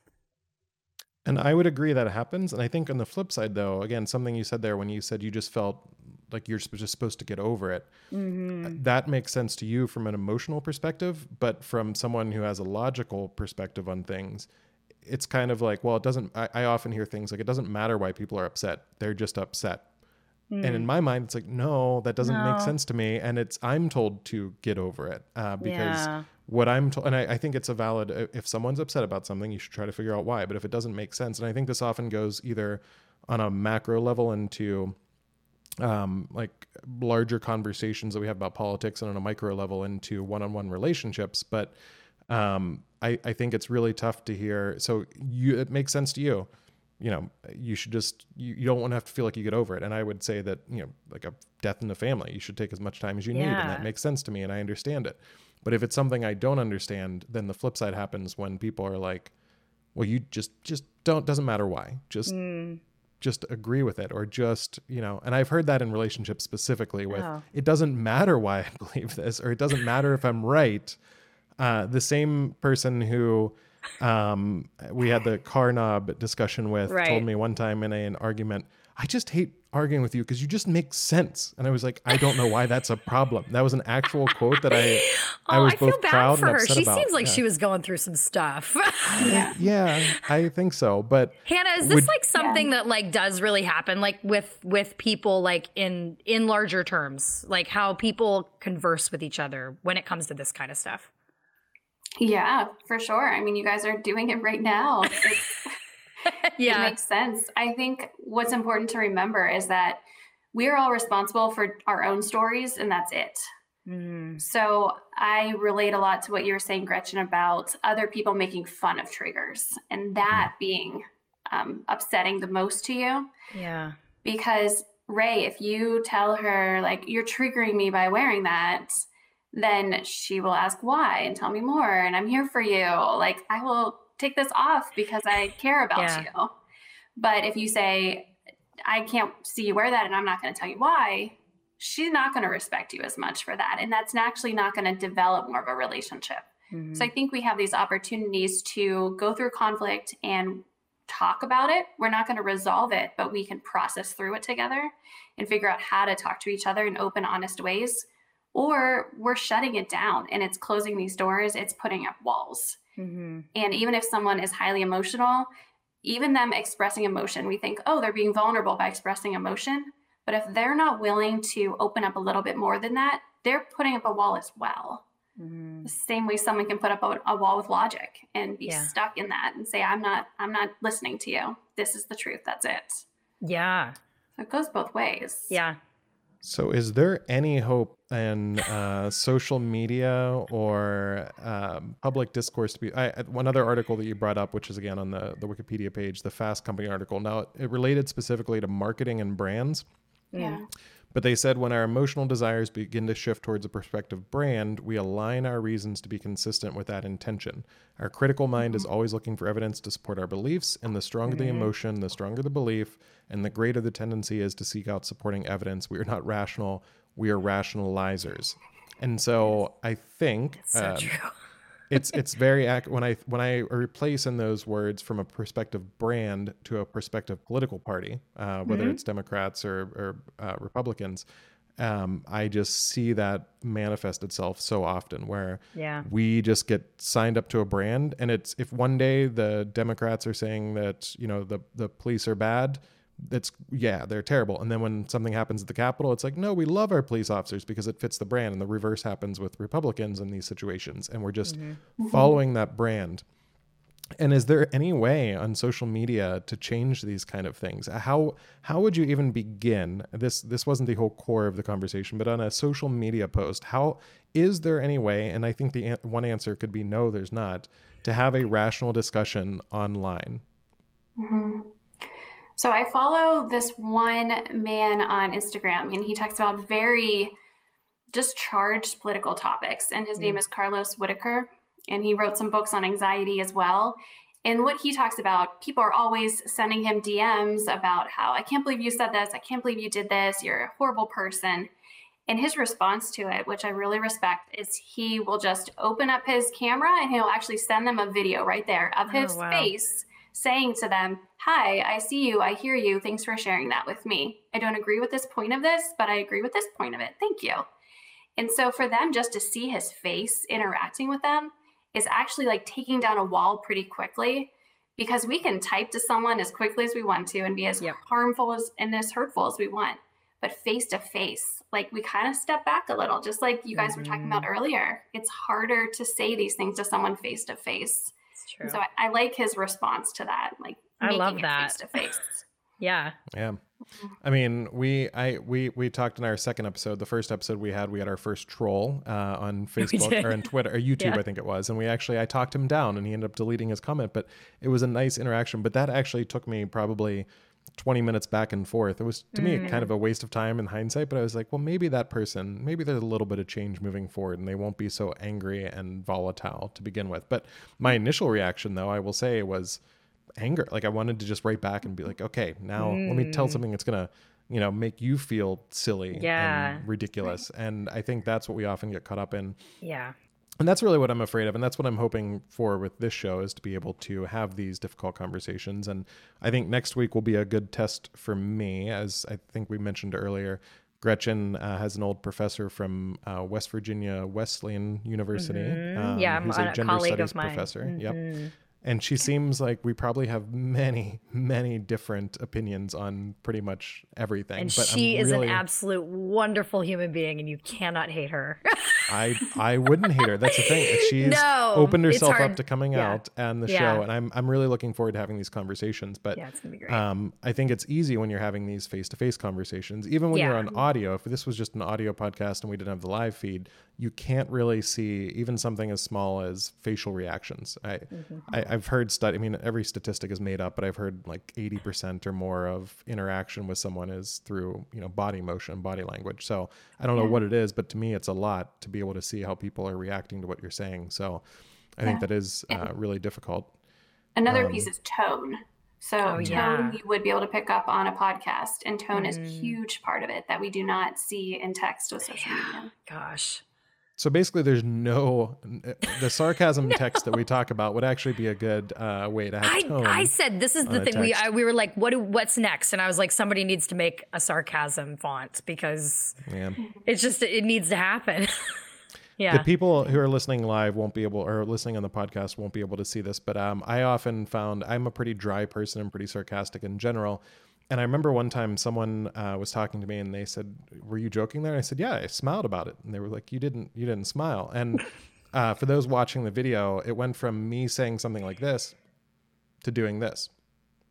And I would agree that it happens. And I think on the flip side, though, again, something you said there when you said you just felt like you're just supposed to get over it, mm-hmm. that makes sense to you from an emotional perspective. But from someone who has a logical perspective on things, it's kind of like, well, it doesn't, I, I often hear things like, it doesn't matter why people are upset. They're just upset. Mm. And in my mind, it's like, no, that doesn't no. make sense to me. And it's, I'm told to get over it uh, because yeah. what I'm told, and I, I think it's a valid, if someone's upset about something, you should try to figure out why. But if it doesn't make sense, and I think this often goes either on a macro level into um, like larger conversations that we have about politics, and on a micro level into one-on-one relationships. But um, I, I think it's really tough to hear. So you, it makes sense to you, you know, you should just, you, you don't want to have to feel like you get over it. And I would say that, you know, like a death in the family, you should take as much time as you yeah. need. And that makes sense to me. And I understand it. But if it's something I don't understand, then the flip side happens when people are like, well, you just, just don't, doesn't matter why, just, mm. just agree with it, or just, you know, and I've heard that in relationships specifically with, oh. it doesn't matter why I believe this, or it doesn't matter if I'm right. Uh, the same person who um, we had the car knob discussion with right. told me one time in a, an argument, I just hate arguing with you because you just make sense. And I was like, I don't know why that's a problem. That was an actual quote that I, I oh, was I both feel bad proud for and her. upset She about. seems like yeah. she was going through some stuff. yeah. yeah, I think so. But Hannah, is this would, like something yeah. that like does really happen, like with with people, like in in larger terms, like how people converse with each other when it comes to this kind of stuff? Yeah, for sure. I mean, you guys are doing it right now. It's, yeah. It makes sense. I think what's important to remember is that we are all responsible for our own stories, and that's it. Mm. So I relate a lot to what you were saying, Gretchen, about other people making fun of triggers and that mm. being um, upsetting the most to you. Yeah. Because Ray, if you tell her like, you're triggering me by wearing that, then she will ask why and tell me more. And I'm here for you. Like, I will take this off because I care about yeah. you. But if you say, I can't see you wear that and I'm not going to tell you why, she's not going to respect you as much for that. And that's actually not going to develop more of a relationship. Mm-hmm. So I think we have these opportunities to go through conflict and talk about it. We're not going to resolve it, but we can process through it together and figure out how to talk to each other in open, honest ways. Or we're shutting it down and it's closing these doors. It's putting up walls. Mm-hmm. And even if someone is highly emotional, even them expressing emotion, we think, oh, they're being vulnerable by expressing emotion. But if they're not willing to open up a little bit more than that, they're putting up a wall as well. Mm-hmm. The same way someone can put up a, a wall with logic and be yeah. stuck in that and say, I'm not, I'm not listening to you. This is the truth. That's it. Yeah. So it goes both ways. Yeah. So is there any hope in uh, social media or um, public discourse to be, I, one other article that you brought up, which is again on the, the Wikipedia page, the Fast Company article. Now it related specifically to marketing and brands. Yeah. But they said when our emotional desires begin to shift towards a prospective brand, we align our reasons to be consistent with that intention. Our critical mind mm-hmm. is always looking for evidence to support our beliefs, and the stronger mm-hmm. the emotion, the stronger the belief, and the greater the tendency is to seek out supporting evidence. We are not rational, we are rationalizers. And so I think so um, true. it's it's very ac- when I when I replace in those words from a perspective brand to a perspective political party, uh, whether mm-hmm. it's Democrats or, or uh, Republicans, um, I just see that manifest itself so often where yeah. we just get signed up to a brand, and it's if one day the Democrats are saying that you know the the police are bad. That's yeah, they're terrible. And then when something happens at the Capitol, it's like, no, we love our police officers because it fits the brand. And the reverse happens with Republicans in these situations. And we're just mm-hmm. following that brand. And is there any way on social media to change these kind of things? How how would you even begin? This this wasn't the whole core of the conversation, but on a social media post, how is there any way? And I think the an- one answer could be no, there's not, to have a rational discussion online. Mm-hmm. So I follow this one man on Instagram, and he talks about very just charged political topics. And his mm. name is Carlos Whitaker, and he wrote some books on anxiety as well. And what he talks about, people are always sending him D Ms about how, I can't believe you said this. I can't believe you did this. You're a horrible person. And his response to it, which I really respect, is he will just open up his camera and he'll actually send them a video right there of his oh, wow. face saying to them, hi, I see you, I hear you, thanks for sharing that with me. I don't agree with this point of this, but I agree with this point of it. Thank you. And so for them just to see his face interacting with them is actually like taking down a wall pretty quickly, because we can type to someone as quickly as we want to and be as yep. harmful as and as hurtful as we want. But face to face, like we kind of step back a little, just like you guys mm-hmm. were talking about earlier. It's harder to say these things to someone face to face. True. So I, I like his response to that. Like I love it that face to face. Yeah. Yeah. I mean, we I we we talked in our second episode. The first episode we had, we had our first troll uh, on Facebook or on Twitter or YouTube, yeah. I think it was, and we actually I talked him down, and he ended up deleting his comment. But it was a nice interaction. But that actually took me probably twenty minutes back and forth. It was to mm. me kind of a waste of time in hindsight, but I was like, well, maybe that person, maybe there's a little bit of change moving forward and they won't be so angry and volatile to begin with. But my initial reaction, though, I will say, was anger. Like I wanted to just write back and be like, okay, now mm. let me tell something that's going to, you know, make you feel silly yeah. and ridiculous. And I think that's what we often get caught up in. Yeah. And that's really what I'm afraid of. And that's what I'm hoping for with this show, is to be able to have these difficult conversations. And I think next week will be a good test for me. As I think we mentioned earlier, Gretchen uh, has an old professor from uh, West Virginia Wesleyan University. Mm-hmm. Um, yeah, I'm who's a, a gender colleague studies of mine. professor. Mm-hmm. Yep. And she seems like we probably have many, many different opinions on pretty much everything. And but she I'm is really, an absolute wonderful human being, and you cannot hate her. I I wouldn't hate her. That's the thing. She's no, opened herself up to coming yeah. out and the yeah. show, and I'm I'm really looking forward to having these conversations. But yeah, it's gonna be great. Um, I think it's easy when you're having these face-to-face conversations, even when yeah. you're on audio. If this was just an audio podcast and we didn't have the live feed, you can't really see even something as small as facial reactions. I, mm-hmm. I I've heard study. I mean, every statistic is made up, but I've heard like eighty percent or more of interaction with someone is through, you know, body motion, body language. So I don't know what it is, but to me, it's a lot to be able to see how people are reacting to what you're saying. So I yeah. think that is uh, really difficult. Another um, piece is tone. So oh, tone yeah. you would be able to pick up on a podcast, and tone mm. is a Mm-hmm. huge part of it that we do not see in text with social media. Gosh. So basically, there's no the sarcasm no. text that we talk about would actually be a good uh, way to have I, tone. I said this is the thing. We I, we were like, what? Do, what's next? And I was like, somebody needs to make a sarcasm font, because yeah. it's just it needs to happen. yeah. The people who are listening live won't be able, or listening on the podcast won't be able to see this. But um, I often found I'm a pretty dry person and pretty sarcastic in general. And I remember one time someone uh, was talking to me and they said, were you joking there? And I said, yeah, I smiled about it. And they were like, you didn't, you didn't smile. And uh, for those watching the video, it went from me saying something like this to doing this.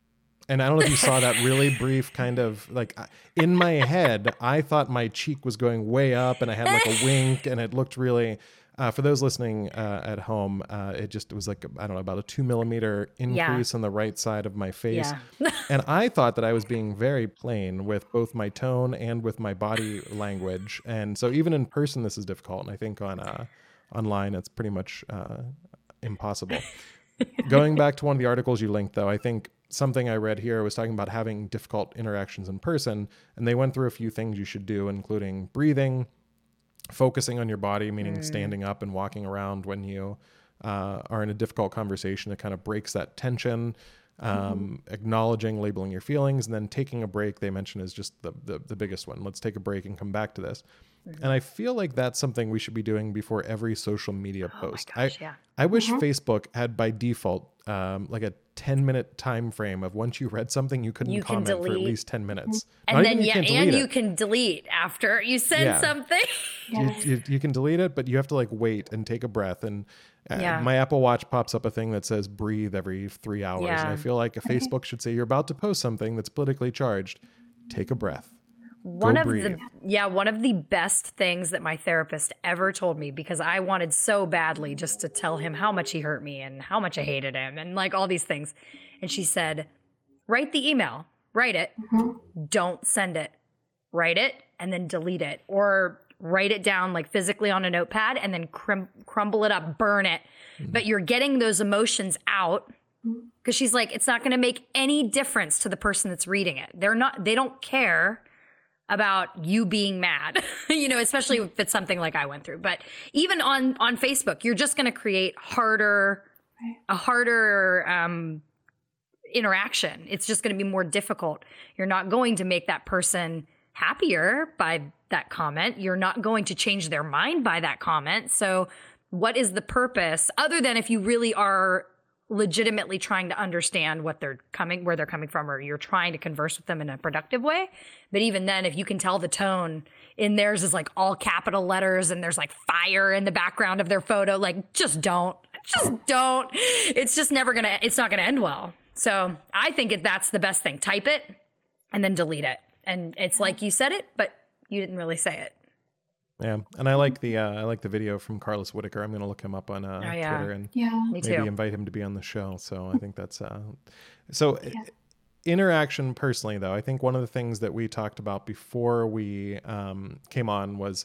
And I don't know if you saw that really brief kind of like in my head, I thought my cheek was going way up and I had like a wink and it looked really, uh, for those listening uh, at home, uh, it just it was like, I don't know, about a two millimeter increase Yeah. on the right side of my face. Yeah. And I thought that I was being very plain with both my tone and with my body language. And so even in person, this is difficult. And I think on uh, online, it's pretty much uh, impossible. Going back to one of the articles you linked, though, I think something I read here was talking about having difficult interactions in person. And they went through a few things you should do, including breathing, focusing on your body, meaning mm. standing up and walking around when you uh, are in a difficult conversation. It kind of breaks that tension. Um, mm-hmm. Acknowledging, labeling your feelings, and then taking a break, they mention, is just the, the, the biggest one. Let's take a break and come back to this. Mm-hmm. And I feel like that's something we should be doing before every social media oh post. My gosh, I, yeah. I wish Mm-hmm. Facebook had by default um, like a ten minute time frame of once you read something, you couldn't you comment can for at least ten minutes. And Not then, even you yeah, can't delete and it. you can delete after you send Yeah. something. Yes. You, you, you can delete it, but you have to like wait and take a breath. And uh, Yeah. my Apple Watch pops up a thing that says breathe every three hours. Yeah. And I feel like a Facebook should say, you're about to post something that's politically charged. Take a breath. One Go of breathe. the yeah, one of the best things that my therapist ever told me, because I wanted so badly just to tell him how much he hurt me and how much I hated him and like all these things. And she said, write the email, write it, Mm-hmm. don't send it, write it and then delete it, or write it down like physically on a notepad and then crum- crumble it up, burn it. Mm-hmm. But you're getting those emotions out. Because she's like, it's not going to make any difference to the person that's reading it. They're not, they don't care about you being mad, you know, especially if it's something like I went through. But even on, on Facebook, you're just going to create harder, a harder um, interaction. It's just going to be more difficult. You're not going to make that person happier by that comment. You're not going to change their mind by that comment. So what is the purpose, other than if you really are legitimately trying to understand what they're coming, where they're coming from, or you're trying to converse with them in a productive way. But even then, if you can tell the tone in theirs is like all capital letters and there's like fire in the background of their photo, like just don't, just don't. It's just never gonna, it's not gonna end well. So I think it, that's the best thing. Type it and then delete it. And it's like you said it, but you didn't really say it. Yeah, and I like the uh, I like the video from Carlos Whitaker. I'm going to look him up on uh, Oh, yeah. Twitter and Yeah. Me maybe too. invite him to be on the show. So I think that's uh, so. Yeah. Interaction personally, though, I think one of the things that we talked about before we um, came on was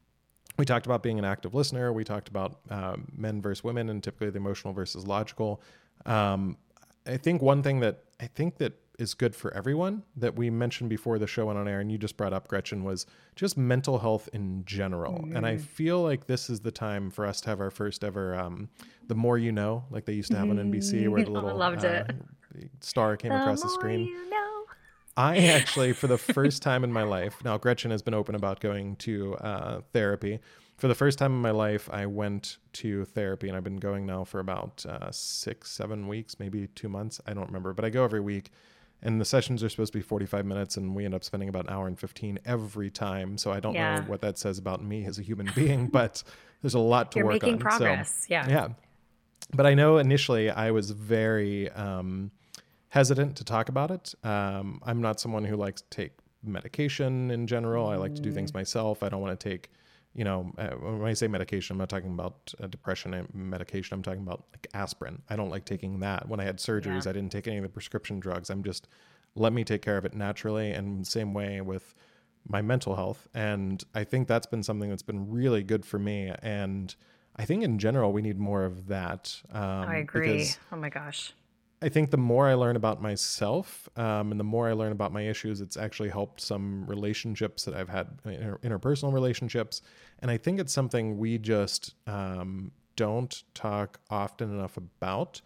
we talked about being an active listener. We talked about um, men versus women and typically the emotional versus logical. Um, I think one thing that I think that is good for everyone that we mentioned before the show went on air, and you just brought up, Gretchen, was just mental health in general. Mm. And I feel like this is the time for us to have our first ever um, The More You Know, like they used to have on N B C, where the little I loved uh, it. star came The across the more screen. you know. I actually, for the first time in my life, now Gretchen has been open about going to uh, therapy. For the first time in my life, I went to therapy, and I've been going now for about uh, six, seven weeks, maybe two months. I don't remember, but I go every week. And the sessions are supposed to be forty-five minutes, and we end up spending about an hour and fifteen every time. So I don't Yeah. know what that says about me as a human being, but there's a lot to You're work making on. progress. So, yeah. yeah. But I know initially I was very um, hesitant to talk about it. Um, I'm not someone who likes to take medication in general. I like to do things myself. I don't want to take, you know, uh, when I say medication, I'm not talking about uh, depression and medication. I'm talking about like aspirin. I don't like taking that. When I had surgeries, Yeah. I didn't take any of the prescription drugs. I'm just, let me take care of it naturally. And same way with my mental health. And I think that's been something that's been really good for me. And I think in general, we need more of that. Um, I agree. because Oh my gosh. I think the more I learn about myself um, and the more I learn about my issues, it's actually helped some relationships that I've had, inter- interpersonal relationships. And I think it's something we just um, don't talk often enough about.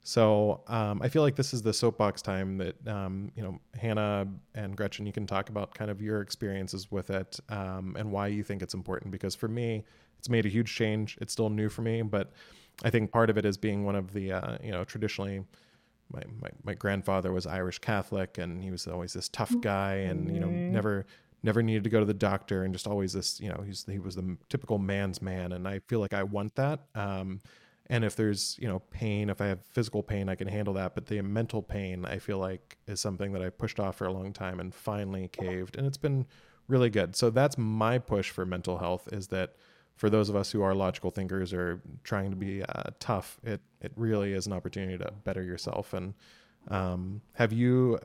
So um, I feel like this is the soapbox time that, um, you know, Hannah and Gretchen, you can talk about kind of your experiences with it um, and why you think it's important. Because for me, it's made a huge change. It's still new for me, but I think part of it is being one of the, uh, you know, traditionally, My, my my grandfather was Irish Catholic, and he was always this tough guy, and you know never never needed to go to the doctor, and just always this, you know, he's he was the typical man's man, and I feel like I want that. Um, And if there's, you know, pain, if I have physical pain, I can handle that. But the mental pain, I feel like, is something that I pushed off for a long time and finally caved. And it's been really good. So that's my push for mental health, is that for those of us who are logical thinkers or trying to be uh, tough, it, it really is an opportunity to better yourself. And um, have you,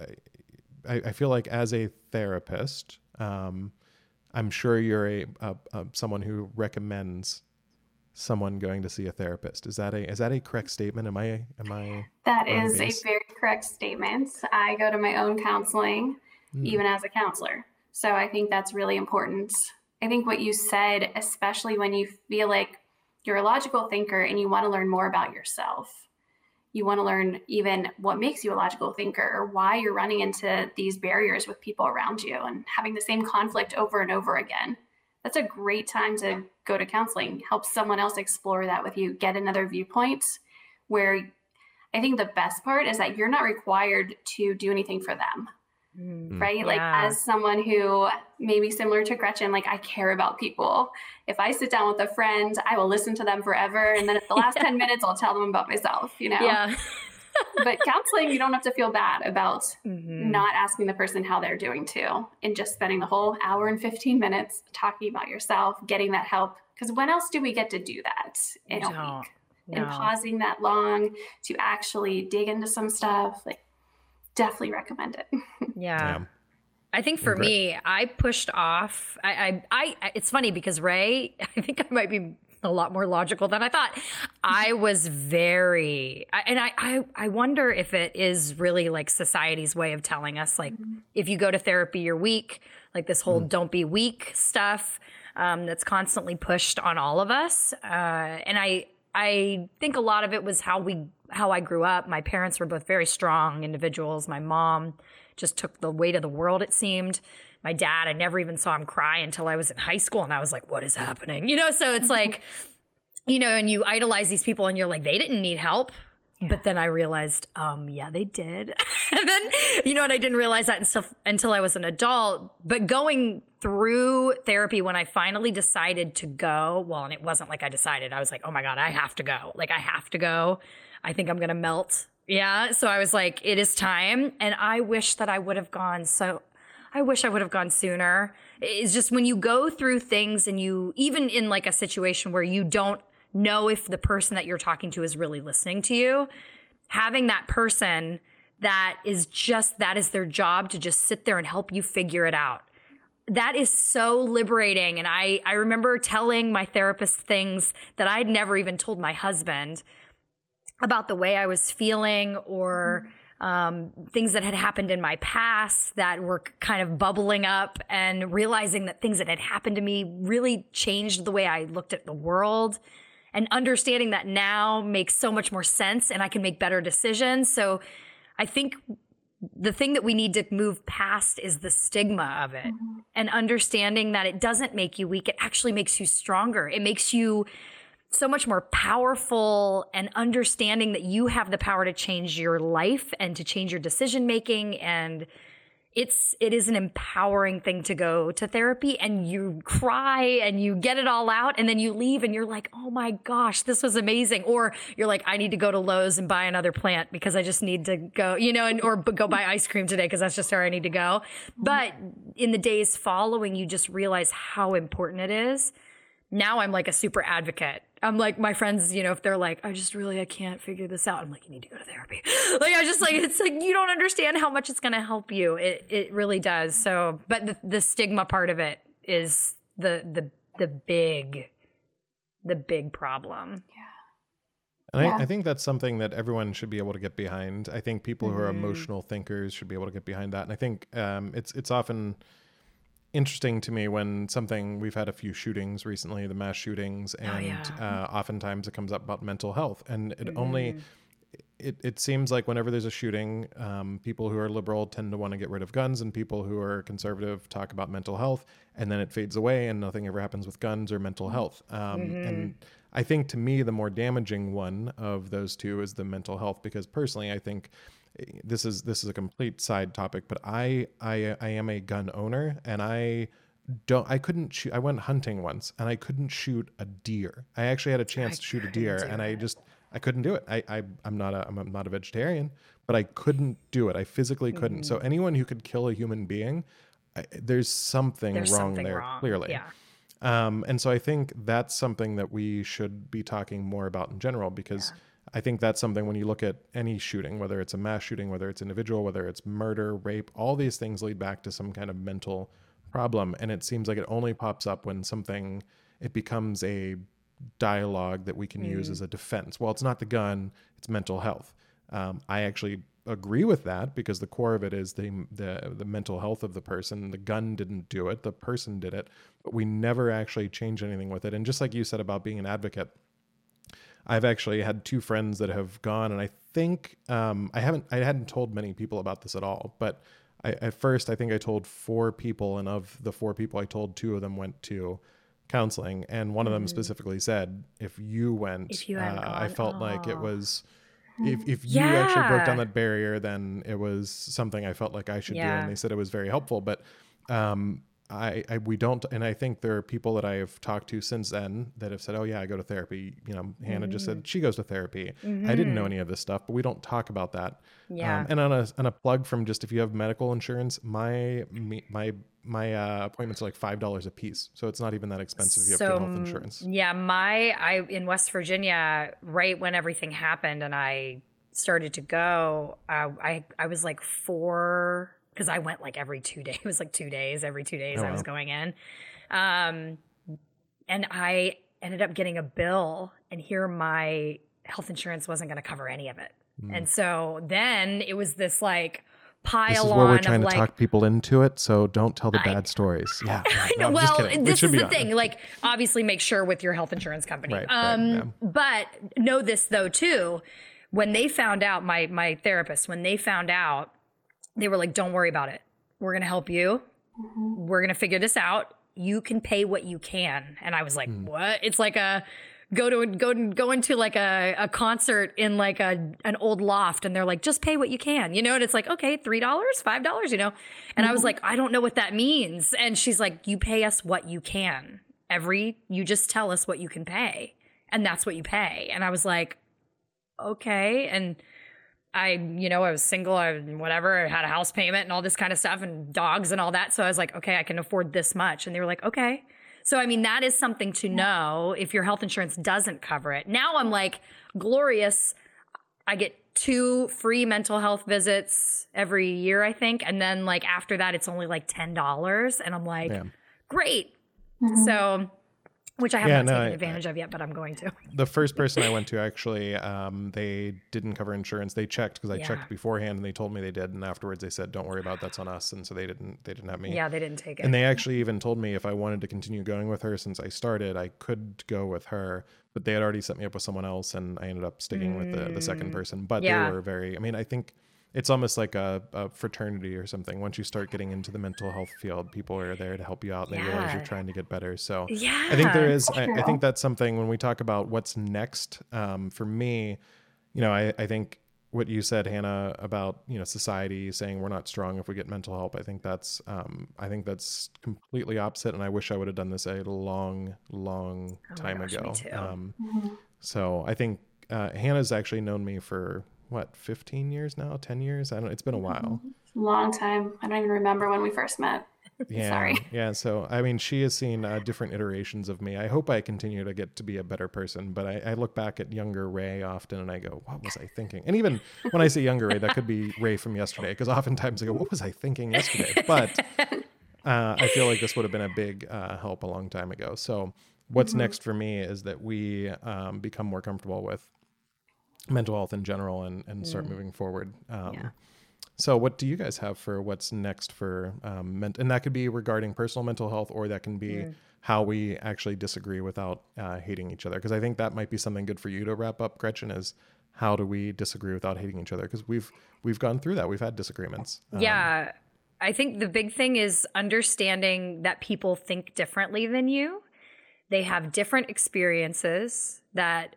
I, I feel like as a therapist, um, I'm sure you're a, a, a someone who recommends someone going to see a therapist. Is that a is that a correct statement? Am I am I That is a very correct statement. I go to my own counseling, mm. even as a counselor. So I think that's really important. I think what you said, especially when you feel like you're a logical thinker and you want to learn more about yourself, you want to learn even what makes you a logical thinker, or why you're running into these barriers with people around you and having the same conflict over and over again. That's a great time to go to counseling, help someone else explore that with you, get another viewpoint, where I think the best part is that you're not required to do anything for them, mm, right? Yeah. Like as someone who maybe similar to Gretchen, like I care about people. If I sit down with a friend, I will listen to them forever. And then at the last yeah. ten minutes, I'll tell them about myself, you know? Yeah. But counseling, you don't have to feel bad about mm-hmm. not asking the person how they're doing too, and just spending the whole hour and fifteen minutes talking about yourself, getting that help. Because when else do we get to do that in no, a week? No. And pausing that long to actually dig into some stuff, like definitely recommend it. Yeah. yeah. I think for me, I pushed off. I, I, I, it's funny because Ray, I think I might be a lot more logical than I thought. I was very, and I, I, I wonder if it is really like society's way of telling us, like, mm-hmm. if you go to therapy, you're weak, like this whole mm-hmm. don't be weak stuff um, that's constantly pushed on all of us. Uh, and I, I think a lot of it was how we, how I grew up. My parents were both very strong individuals. My mom just took the weight of the world, it seemed. My dad, I never even saw him cry until I was in high school. And I was like, what is happening? You know, so it's like, you know, and you idolize these people and you're like, they didn't need help. Yeah. But then I realized, um, yeah, they did. And then, you know, and I didn't realize that until, until I was an adult. But going through therapy, when I finally decided to go, well, and it wasn't like I decided, I was like, oh my God, I have to go. Like, I have to go. I think I'm going to melt. Yeah. So I was like, it is time. And I wish that I would have gone. So I wish I would have gone sooner. It's just when you go through things and you, even in like a situation where you don't know if the person that you're talking to is really listening to you, having that person that is just, that is their job to just sit there and help you figure it out. That is so liberating. And I, I remember telling my therapist things that I'd never even told my husband about the way I was feeling, or um, things that had happened in my past that were kind of bubbling up, and realizing that things that had happened to me really changed the way I looked at the world, and understanding that now makes so much more sense and I can make better decisions. So I think the thing that we need to move past is the stigma of it, mm-hmm. and understanding that it doesn't make you weak. It actually makes you stronger. It makes you so much more powerful, and understanding that you have the power to change your life and to change your decision making. And it's, it is an empowering thing to go to therapy and you cry and you get it all out, and then you leave and you're like, oh my gosh, this was amazing. Or you're like, I need to go to Lowe's and buy another plant because I just need to go, you know, and, or go buy ice cream today because that's just where I need to go. But in the days following, you just realize how important it is. Now I'm like a super advocate. I'm like, my friends, you know, if they're like, I just really, I can't figure this out. I'm like, you need to go to therapy. Like, I just like, it's like, you don't understand how much it's going to help you. It it really does. So, but the, the stigma part of it is the, the, the big, the big problem. Yeah. And yeah. I, I think that's something that everyone should be able to get behind. I think people mm-hmm. who are emotional thinkers should be able to get behind that. And I think um, it's, it's often interesting to me when something, we've had a few shootings recently, the mass shootings, and oh, yeah. uh, oftentimes it comes up about mental health, and it mm-hmm. only it, it seems like whenever there's a shooting, um, people who are liberal tend to want to get rid of guns, and people who are conservative talk about mental health, and then it fades away and nothing ever happens with guns or mental health. Um, mm-hmm. And I think to me, the more damaging one of those two is the mental health, because personally, I think this is this is a complete side topic, but I I I am a gun owner, and I don't I couldn't shoot. I went hunting once and I couldn't shoot a deer. I actually had a chance I to shoot a deer, and I just I couldn't do it. I, I I'm not a I'm not a vegetarian, but I couldn't do it. I physically couldn't. Mm-hmm. So anyone who could kill a human being, I, there's something there's wrong something there, wrong. clearly. Yeah. Um, and so I think that's something that we should be talking more about in general, because yeah. I think that's something when you look at any shooting, whether it's a mass shooting, whether it's individual, whether it's murder, rape, all these things lead back to some kind of mental problem. And it seems like it only pops up when something, it becomes a dialogue that we can mm. use as a defense. Well, it's not the gun, it's mental health. Um, I actually agree with that, because the core of it is the, the the mental health of the person. The gun didn't do it, the person did it, but we never actually changed anything with it. And just like you said about being an advocate, I've actually had two friends that have gone, and I think um, I haven't I hadn't told many people about this at all, but I, at first I think I told four people, and of the four people I told, two of them went to counseling, and one mm-hmm. of them specifically said, if you went, if you uh, I felt oh. like it was, if if you yeah. actually broke down that barrier, then it was something I felt like I should yeah. do. And they said it was very helpful. But um, I, I we don't, and I think there are people that I have talked to since then that have said, oh yeah, I go to therapy. You know, Hannah mm-hmm. just said she goes to therapy. Mm-hmm. I didn't know any of this stuff, but we don't talk about that. Yeah. Um, and on a on a plug from just, if you have medical insurance, my me, my my uh, appointments are like five dollars a piece, so it's not even that expensive if you so, have good health insurance. Yeah, my I in West Virginia, right when everything happened and I started to go, uh, I I was like four. Because I went like every two days. It was like two days. Every two days oh, I was wow. going in. Um, and I ended up getting a bill, and here my health insurance wasn't going to cover any of it. Mm. And so then it was this like pile on. This is where we're of trying to like, talk people into it, so don't tell the I, bad stories. Yeah. No, no, well, this is the on. thing. Like, obviously make sure with your health insurance company. Right, um, right, yeah. But know this though, too. When they found out, my my therapist, when they found out, they were like, don't worry about it. We're going to help you. Mm-hmm. We're going to figure this out. You can pay what you can. And I was like, mm. what? It's like a go to go go into like a, a concert in like a an old loft, and they're like, just pay what you can, you know? And it's like, okay, three dollars, five dollars, you know? And mm-hmm. I was like, I don't know what that means. And she's like, you pay us what you can. Every, you just tell us what you can pay, and that's what you pay. And I was like, okay. And I, you know, I was single, I whatever, I had a house payment and all this kind of stuff and dogs and all that. So I was like, okay, I can afford this much. And they were like, okay. So, I mean, that is something to know if your health insurance doesn't cover it. Now I'm like, glorious. I get two free mental health visits every year, I think. And then like after that, it's only like ten dollars. And I'm like, Damn. great. Mm-hmm. So... Which I haven't yeah, taken no, I, advantage of yet, but I'm going to. The first person I went to, actually, um, they didn't cover insurance. They checked, because I yeah. checked beforehand, and they told me they did. And afterwards, they said, "Don't worry about it, that's on us." And so they didn't. They didn't have me. Yeah, they didn't take it. And they actually even told me if I wanted to continue going with her since I started, I could go with her. But they had already set me up with someone else, and I ended up sticking mm. with the, the second person. But yeah. they were very. I mean, I think. It's almost like a, a fraternity or something. Once you start getting into the mental health field, people are there to help you out, and yeah. they realize you're trying to get better. So yeah. I think there is, I, I think that's something when we talk about what's next, um, for me, you know, I, I think what you said, Hannah, about, you know, society saying we're not strong if we get mental help. I think that's, um, I think that's completely opposite. And I wish I would have done this a long, long oh time gosh, ago. Me too. Um, mm-hmm. So I think, uh, Hannah's actually known me for, what, fifteen years now, ten years? I don't, it's been a while. Long time. I don't even remember when we first met. Yeah. Sorry. Yeah. So, I mean, she has seen uh, different iterations of me. I hope I continue to get to be a better person, but I, I look back at younger Ray often and I go, what was I thinking? And even when I say younger Ray, that could be Ray from yesterday, because oftentimes I go, what was I thinking yesterday? But uh, I feel like this would have been a big uh, help a long time ago. So what's mm-hmm. next for me is that we um, become more comfortable with mental health in general, and, and start mm. moving forward. Um, yeah. So what do you guys have for what's next for, um, ment- and that could be regarding personal mental health, or that can be mm. how we actually disagree without uh, hating each other. Cause I think that might be something good for you to wrap up, Gretchen, is how do we disagree without hating each other? Cause we've, we've gone through that. We've had disagreements. Um, yeah. I think the big thing is understanding that people think differently than you. They have different experiences that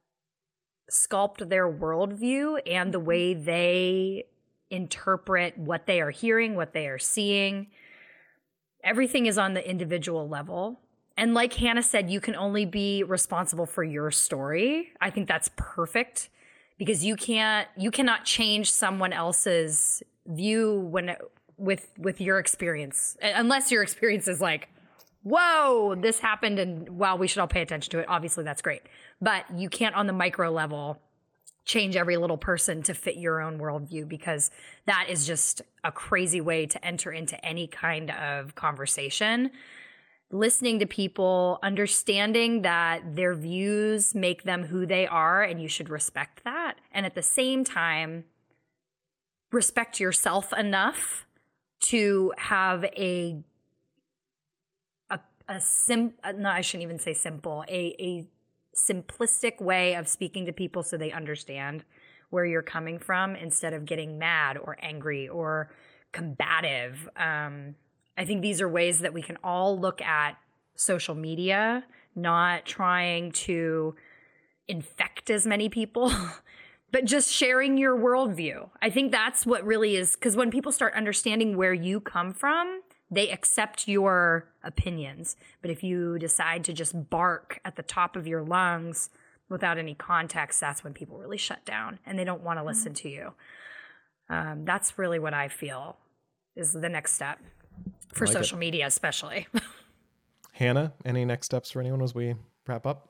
sculpt their worldview and the way they interpret what they are hearing, what they are seeing. Everything is on the individual level. And like Hannah said, you can only be responsible for your story. I think that's perfect because you can't, you cannot change someone else's view when with with your experience, unless your experience is like, whoa, this happened and wow, we should all pay attention to it. Obviously, that's great. But you can't on the micro level change every little person to fit your own worldview, because that is just a crazy way to enter into any kind of conversation. Listening to people, understanding that their views make them who they are, and you should respect that. And at the same time, respect yourself enough to have a a, a sim. No, I shouldn't even say simple. A a simplistic way of speaking to people so they understand where you're coming from, instead of getting mad or angry or combative. Um, I think these are ways that we can all look at social media, not trying to infect as many people, but just sharing your worldview. I think that's what really is, because when people start understanding where you come from, they accept your opinions. But if you decide to just bark at the top of your lungs without any context, that's when people really shut down and they don't want to listen to you. Um, that's really what I feel is the next step. For like social it. media, especially. Hannah, any next steps for anyone as we wrap up?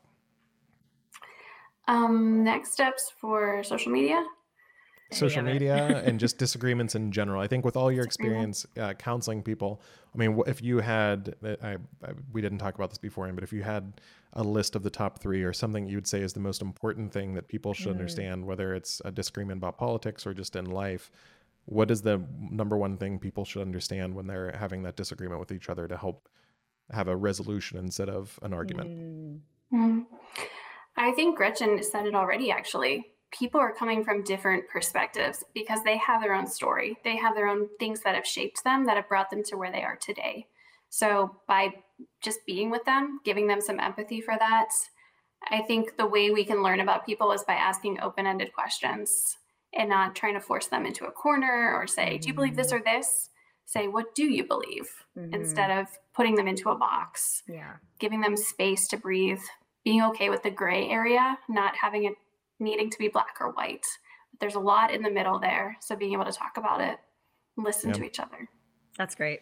Um, next steps for social media? Social media and just disagreements in general. I think with all your experience uh, counseling people, I mean, if you had, I, I, we didn't talk about this beforehand, but if you had a list of the top three or something you would say is the most important thing that people should mm. understand, whether it's a disagreement about politics or just in life, what is the number one thing people should understand when they're having that disagreement with each other to help have a resolution instead of an argument? Mm-hmm. I think Gretchen said it already, actually. People are coming from different perspectives because they have their own story. They have their own things that have shaped them, that have brought them to where they are today. So by just being with them, giving them some empathy for that, I think the way we can learn about people is by asking open-ended questions and not trying to force them into a corner or say, mm-hmm. do you believe this or this? Say, what do you believe? Mm-hmm. Instead of putting them into a box. Yeah. Giving them space to breathe, being okay with the gray area, not having it needing to be black or white. There's a lot in the middle there. So being able to talk about it, listen yep. to each other. That's great.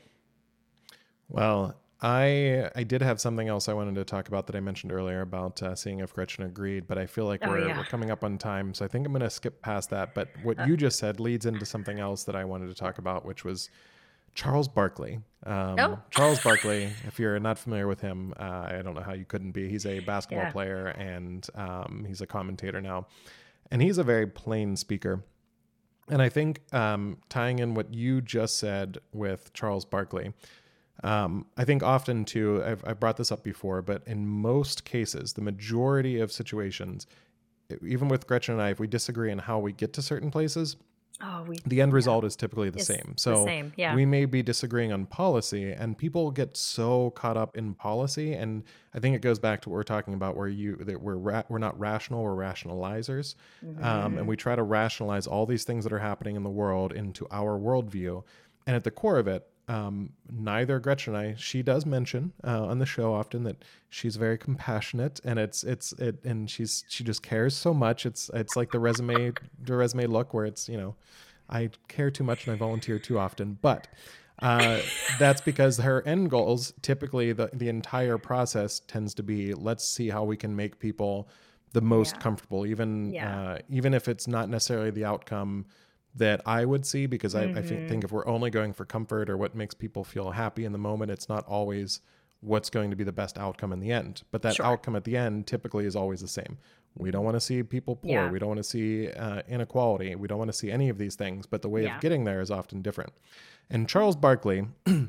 Well, I I did have something else I wanted to talk about that I mentioned earlier about uh, seeing if Gretchen agreed, but I feel like oh, we're, yeah. we're coming up on time. So I think I'm going to skip past that. But what uh, you just said leads into something else that I wanted to talk about, which was Charles Barkley. Um, oh. Charles Barkley, if you're not familiar with him, uh, I don't know how you couldn't be. He's a basketball yeah. player and um, he's a commentator now. And he's a very plain speaker. And I think um, tying in what you just said with Charles Barkley, um, I think often too, I've, I've brought this up before, but in most cases, the majority of situations, even with Gretchen and I, if we disagree on how we get to certain places, Oh, we, the end result yeah. is typically the it's same. So the same, yeah. we may be disagreeing on policy, and people get so caught up in policy. And I think it goes back to what we're talking about, where you that we're ra- we're not rational, we're rationalizers, mm-hmm. um, and we try to rationalize all these things that are happening in the world into our worldview. And at the core of it, um, neither Gretchen and I, she does mention uh, on the show often that she's very compassionate, and it's it's it, and she's she just cares so much. It's it's like the resume the resume look where it's, you know, I care too much and I volunteer too often, but uh, that's because her end goals, typically the the entire process tends to be, let's see how we can make people the most yeah. comfortable, even yeah. uh, even if it's not necessarily the outcome that I would see, because I, mm-hmm. I think, think if we're only going for comfort or what makes people feel happy in the moment, it's not always what's going to be the best outcome in the end. But that sure. outcome at the end typically is always the same. We don't want to see people poor. Yeah. We don't want to see uh, inequality. We don't want to see any of these things, but the way yeah. of getting there is often different. And Charles Barkley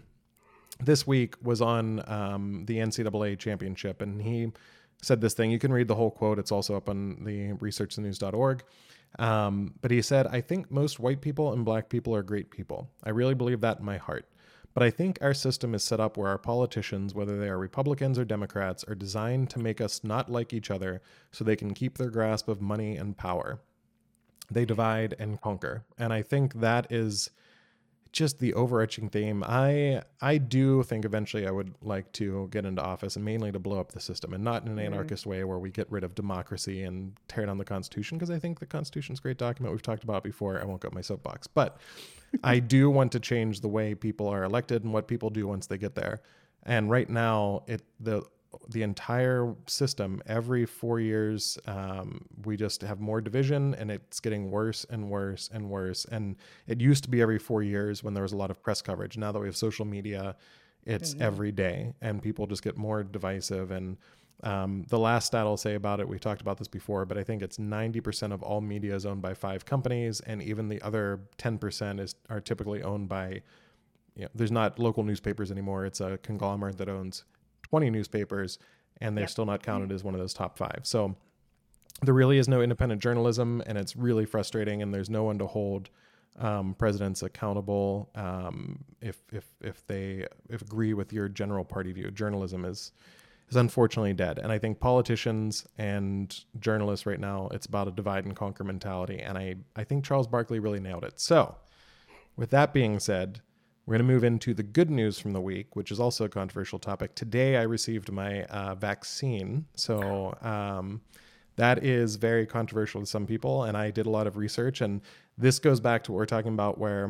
this week was on um, the N C double A championship, and he said this thing. You can read the whole quote. It's also up on the research the news dot org. Um, but he said, I think most white people and black people are great people. I really believe that in my heart. But I think our system is set up where our politicians, whether they are Republicans or Democrats, are designed to make us not like each other so they can keep their grasp of money and power. They divide and conquer. And I think that is just the overarching theme. I I do think eventually I would like to get into office, and mainly to blow up the system, and not in an anarchist way where we get rid of democracy and tear down the Constitution, because I think the Constitution's a great document. We've talked about it before. I won't go up my soapbox. But I do want to change the way people are elected and what people do once they get there. And right now, it the the entire system, every four years, um, we just have more division, and it's getting worse and worse and worse. And it used to be every four years when there was a lot of press coverage. Now that we have social media, it's mm-hmm. every day, and people just get more divisive. And um, the last stat I'll say about it, we talked about this before, but I think it's ninety percent of all media is owned by five companies. And even the other ten percent is are typically owned by, you know, there's not local newspapers anymore. It's a conglomerate that owns twenty newspapers, and they're yep. still not counted as one of those top five. So there really is no independent journalism, and it's really frustrating, and there's no one to hold um, presidents accountable um, if if if they if agree with your general party view. Journalism is is unfortunately dead. And I think politicians and journalists right now, it's about a divide and conquer mentality. And I, I think Charles Barkley really nailed it. So with that being said, we're going to move into the good news from the week, which is also a controversial topic. Today, I received my uh, vaccine. So um, that is very controversial to some people. And I did a lot of research. And this goes back to what we're talking about, where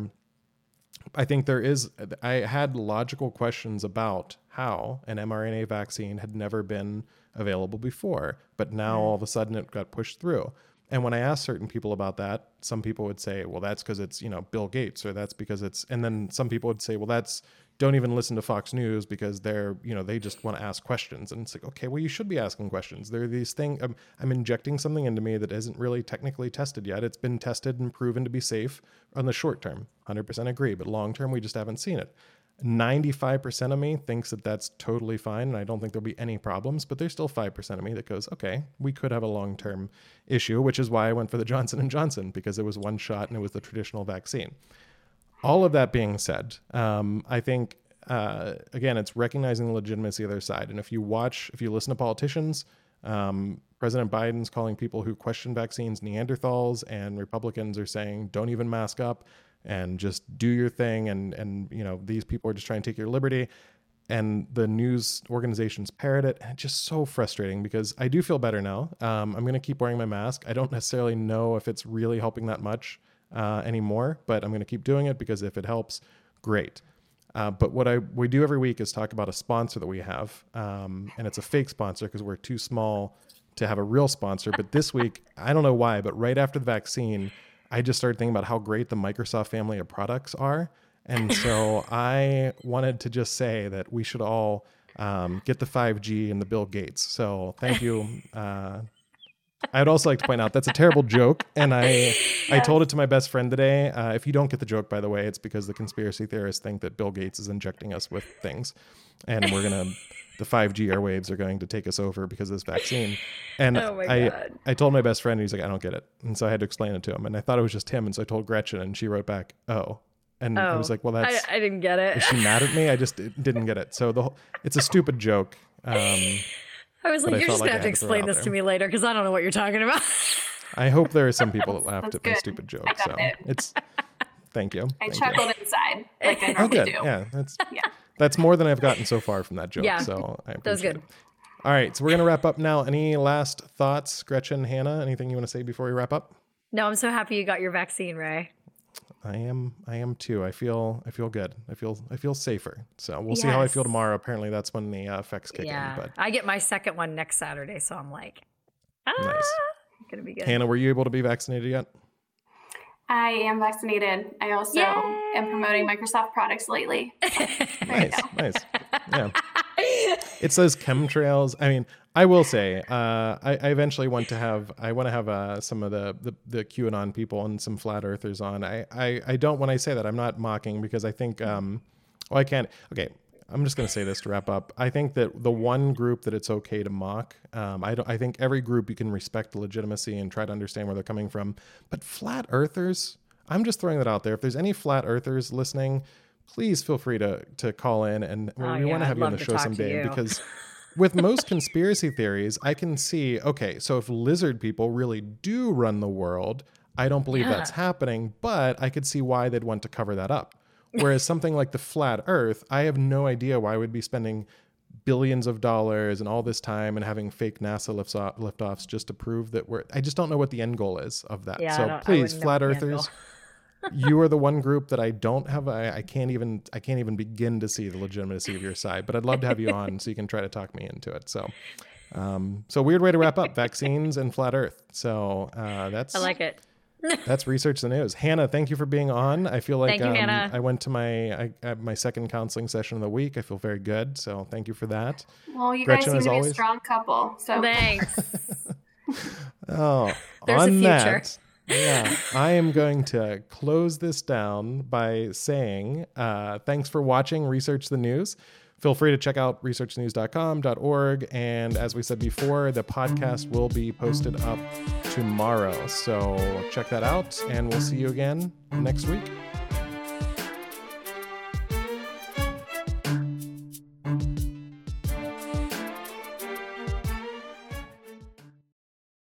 I think there is, I had logical questions about how an mRNA vaccine had never been available before, but now all of a sudden it got pushed through. And when I asked certain people about that, some people would say, well, that's because it's, you know, Bill Gates, or that's because it's, and then some people would say, well, that's, don't even listen to Fox News because they're, you know, they just want to ask questions. And it's like, okay, well, you should be asking questions. There are these things, I'm, I'm injecting something into me that isn't really technically tested yet. It's been tested and proven to be safe on the short term. one hundred percent agree. But long term, we just haven't seen it. ninety-five percent of me thinks that that's totally fine, and I don't think there'll be any problems, but there's still five percent of me that goes, okay, we could have a long-term issue, which is why I went for the Johnson and Johnson, because it was one shot and it was the traditional vaccine. All of that being said, um, I think, uh, again, it's recognizing the legitimacy of their side. And if you watch, if you listen to politicians, um, President Biden's calling people who question vaccines Neanderthals, and Republicans are saying, don't even mask up and just do your thing. And, and, you know, these people are just trying to take your liberty. And the news organizations parrot it. And it's just so frustrating, because I do feel better now. Um, I'm going to keep wearing my mask. I don't necessarily know if it's really helping that much uh, anymore, but I'm going to keep doing it, because if it helps, great. Uh, but what I we do every week is talk about a sponsor that we have. Um, and it's a fake sponsor because we're too small to have a real sponsor. But this week, I don't know why, but right after the vaccine, I just started thinking about how great the Microsoft family of products are. And so I wanted to just say that we should all um, get the five G and the Bill Gates. So thank you. Uh, I'd also like to point out that's a terrible joke. And I yes. I told it to my best friend today. Uh, if you don't get the joke, by the way, it's because the conspiracy theorists think that Bill Gates is injecting us with things. And we're going to, the five G airwaves are going to take us over because of this vaccine. And oh my I, God. I told my best friend, and he's like, I don't get it. And so I had to explain it to him. And I thought it was just him. And so I told Gretchen, and she wrote back, oh. And oh, I was like, well, that's... I, I didn't get it. Is she mad at me? I just didn't get it. So the whole, it's a stupid joke. Um, I was like, I you're just like going to have to explain this there. to me later, because I don't know what you're talking about. I hope there are some people that laughed That's at good. my stupid joke. So it. it's... Thank you. I Thank chuckled you. inside, like I Oh, normally good. do. Yeah, that's, Yeah. that's more than I've gotten so far from that joke. Yeah, so I that was appreciate good. it. All right, so we're going to wrap up now. Any last thoughts, Gretchen, Hannah? Anything you want to say before we wrap up? No, I'm so happy you got your vaccine, Ray. I am. I am too. I feel. I feel good. I feel. I feel safer. So we'll yes. see how I feel tomorrow. Apparently, that's when the uh, effects kick yeah. in. But I get my second one next Saturday, so I'm like, ah, nice. Gonna be good. Hannah, were you able to be vaccinated yet? I am vaccinated. I also Yay! am promoting Microsoft products lately. Nice, nice. Yeah. It's those chemtrails. I mean, I will say, uh, I, I eventually want to have, I want to have uh, some of the, the, the QAnon people and some flat earthers on. I, I, I don't, when I say that, I'm not mocking, because I think, um, well, I can't, okay. I'm just going to say this to wrap up. I think that the one group that it's okay to mock, um, I don't, I think every group you can respect the legitimacy and try to understand where they're coming from, but flat earthers, I'm just throwing that out there. If there's any flat earthers listening, please feel free to, to call in, and oh, we yeah, want to have I'd you on the show someday, because with most conspiracy theories, I can see, okay, so if lizard people really do run the world, I don't believe yeah. that's happening, but I could see why they'd want to cover that up. Whereas something like the flat Earth, I have no idea why we'd be spending billions of dollars and all this time and having fake NASA lifts off, liftoffs just to prove that we're, I just don't know what the end goal is of that. Yeah, so please, flat earthers, you are the one group that I don't have. I, I can't even, I can't even begin to see the legitimacy of your side, but I'd love to have you on so you can try to talk me into it. So, um, so weird way to wrap up vaccines and flat Earth. So, uh, that's, I like it. That's Research the News. Hannah, thank you for being on. I feel like thank you, um, Hannah. I went to my I, I, my second counseling session of the week. I feel very good. So thank you for that. Well, you Gretchen, guys seem to be always. a strong couple. So Thanks. Oh, There's on a future. that, yeah, I am going to close this down by saying uh, thanks for watching Research the News. Feel free to check out research news dot com dot org. And as we said before, the podcast will be posted up tomorrow. So check that out, and we'll see you again next week.